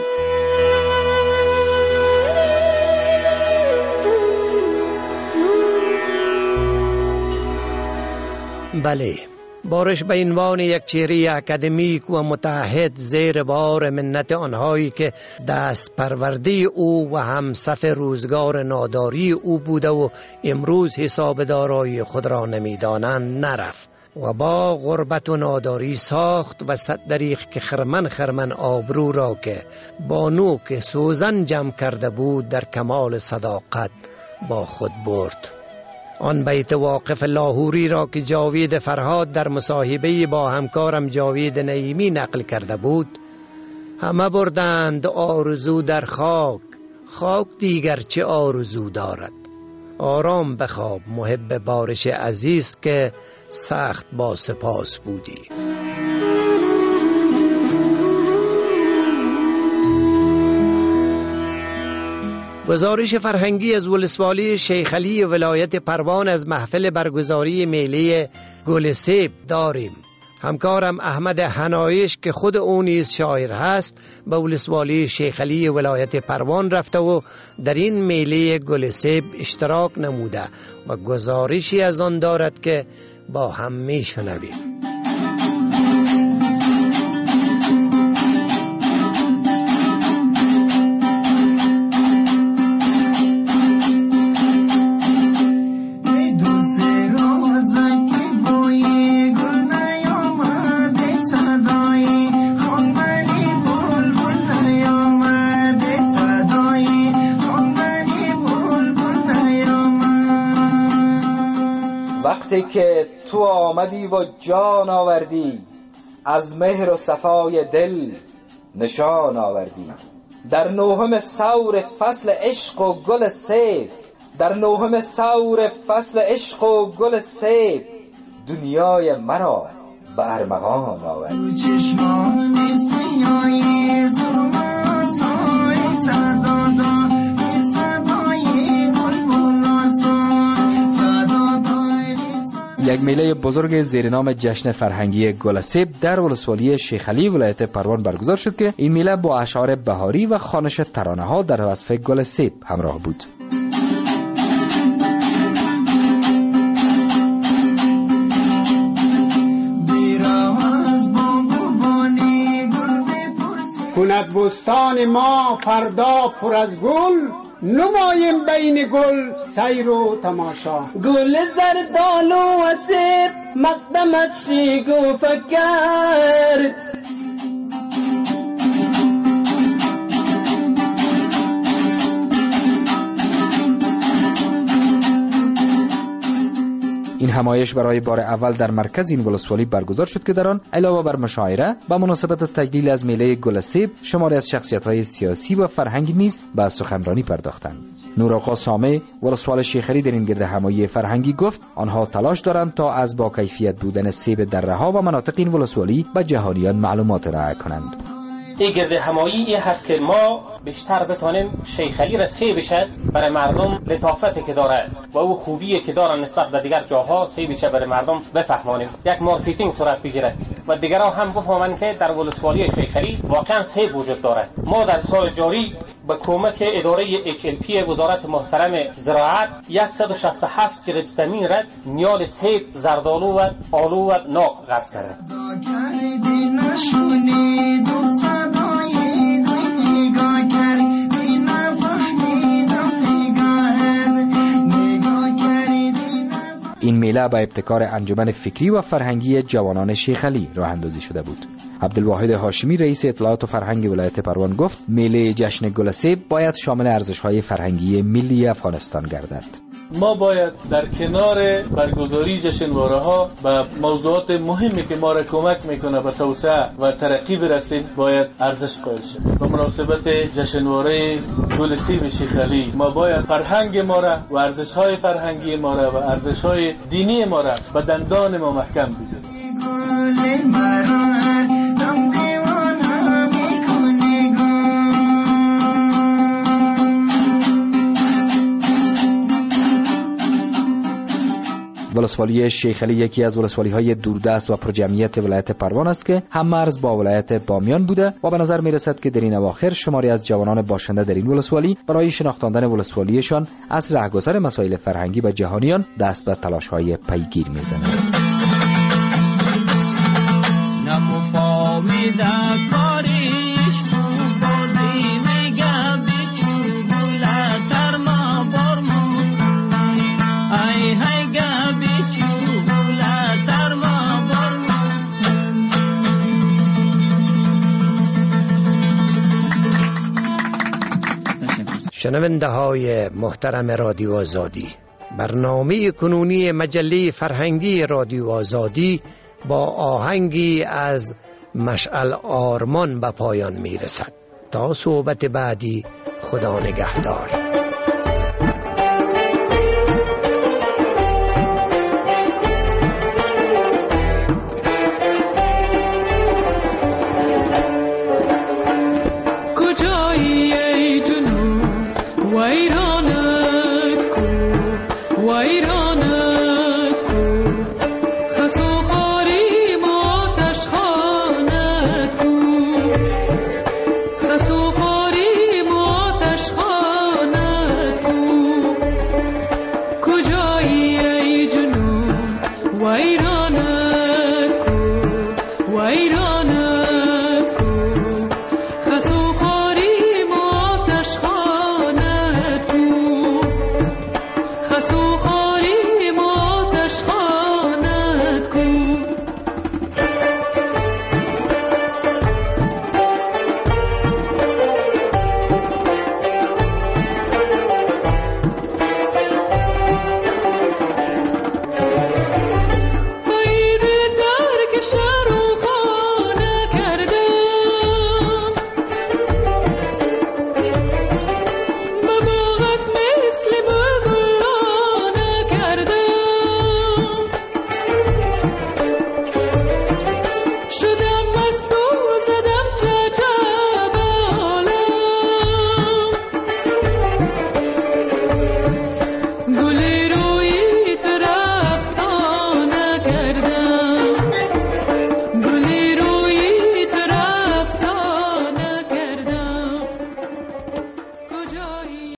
بله، بارش به عنوان یک چهره اکادمیک و متعهد زیر بار منت آنهایی که دست پرورده او و همصف روزگار ناداری او بوده و امروز حساب دارایی خود را نمیدانند نرفت و با غربت و ناداری ساخت و صد دریغ که خرمن آبرو را که با نوک سوزن جمع کرده بود در کمال صداقت با خود برد. آن بیت واقف لاهوری را که جاوید فرهاد در مصاحبه با همکارم جاوید نعیمی نقل کرده بود: همه بردند آرزو در خاک، خاک دیگر چه آرزو دارد. آرام بخواب محب بارش عزیز که سخت با سپاس بودی. گزارش فرهنگی از ولسوالی شیخ علی ولایت پروان از محفل برگزاری میله گل سیب داریم. همکارم احمد حنایش که خود او نیز شاعر هست به ولسوالی شیخ علی ولایت پروان رفته و در این میله گل سیب اشتراک نموده و گزارشی از آن دارد که با هم میشنویم. وقتی که تو آمدی و جان آوردی، از مهر و صفای دل نشان آوردی. در نوهم ثور فصل عشق و گل سیب، در نوهم ثور فصل عشق و گل سیب، دنیای مرا به ارمغان آوردی. یک میله بزرگ زیر نام جشن فرهنگی گل سیب در ولسوالی شیخ علی ولایت پروان برگزار شد که این میله با اشعار بهاری و خوانش ترانه ها در وصف گل سیب همراه بود. کند بستان ما فردا پر از گل، نمایم بین گل سیر و تماشا. گل زردالو و سیب مقدمت شیگفت کرد، این همایش برای بار اول در مرکز این ولسوالی برگزار شد که در آن علاوه بر مشاعره به مناسبت تجلیل از میله گل سیب شماری از شخصیت‌های سیاسی و فرهنگی نیز به سخنرانی پرداختند. نورآقا سامع ولسوال شیخ علی در این گرد همایی فرهنگی گفت آنها تلاش دارند تا از با کیفیت بودن سیب دره‌ها و مناطق این ولسوالی به جهانیان معلومات ارائه کنند. این گرد همایی هست که ما بیشتر بتونیم شیخ علی را سیبش برای مردم لطافتی که داره و او خوبیه که داره نسبت به دیگر جاها سیبش برای مردم بفهمانیم، یک مارکتینگ صورت بگیره و دیگران هم بفهمن که در ولسوالی شیخ علی واقعا سیب وجود داره. ما در سال جاری به کمک اداره HLP وزارت محترم زراعت 167 جریب زمین را نیال سیب، زردالو و آلو و ناق غرس کرده. این میله با ابتکار انجمن فکری و فرهنگی جوانان شیخ علی راه اندازی شده بود. عبدالواحد هاشمی رئیس اطلاعات و فرهنگ ولایت پروان گفت میله جشن گل سیب باید شامل ارزش‌های فرهنگی ملی افغانستان گردد. ما باید در کنار برگزاری جشنواره‌ها و موضوعات مهمی که ما را کمک میکنه به توسعه و ترقی برسیم باید ارزش قائل شیم. به مناسبت جشنواره گل سیب شیخ علی ما باید فرهنگ ما را و ارزش‌های فرهنگی ما را و ارزش‌های دینی ما را به دندان ما محکم بگیریم. ولسوالی شیخ علی یکی از ولسوالی‌های دوردست و پرجمعیت ولایت پروان است که هم مرز با ولایت بامیان بوده و به نظر می‌رسد که در این اواخر شماری از جوانان باشنده در این ولسوالی برای شناختاندن ولسوالیشان از رهگذر مسائل فرهنگی و جهانیان دست به تلاش‌های پیگیر می‌زنند. شنونده های محترم رادیو آزادی، برنامه کنونی مجله فرهنگی رادیو آزادی با آهنگی از مشعل آرمان به پایان می رسد. تا صحبت بعدی، خدا نگهدار. خسو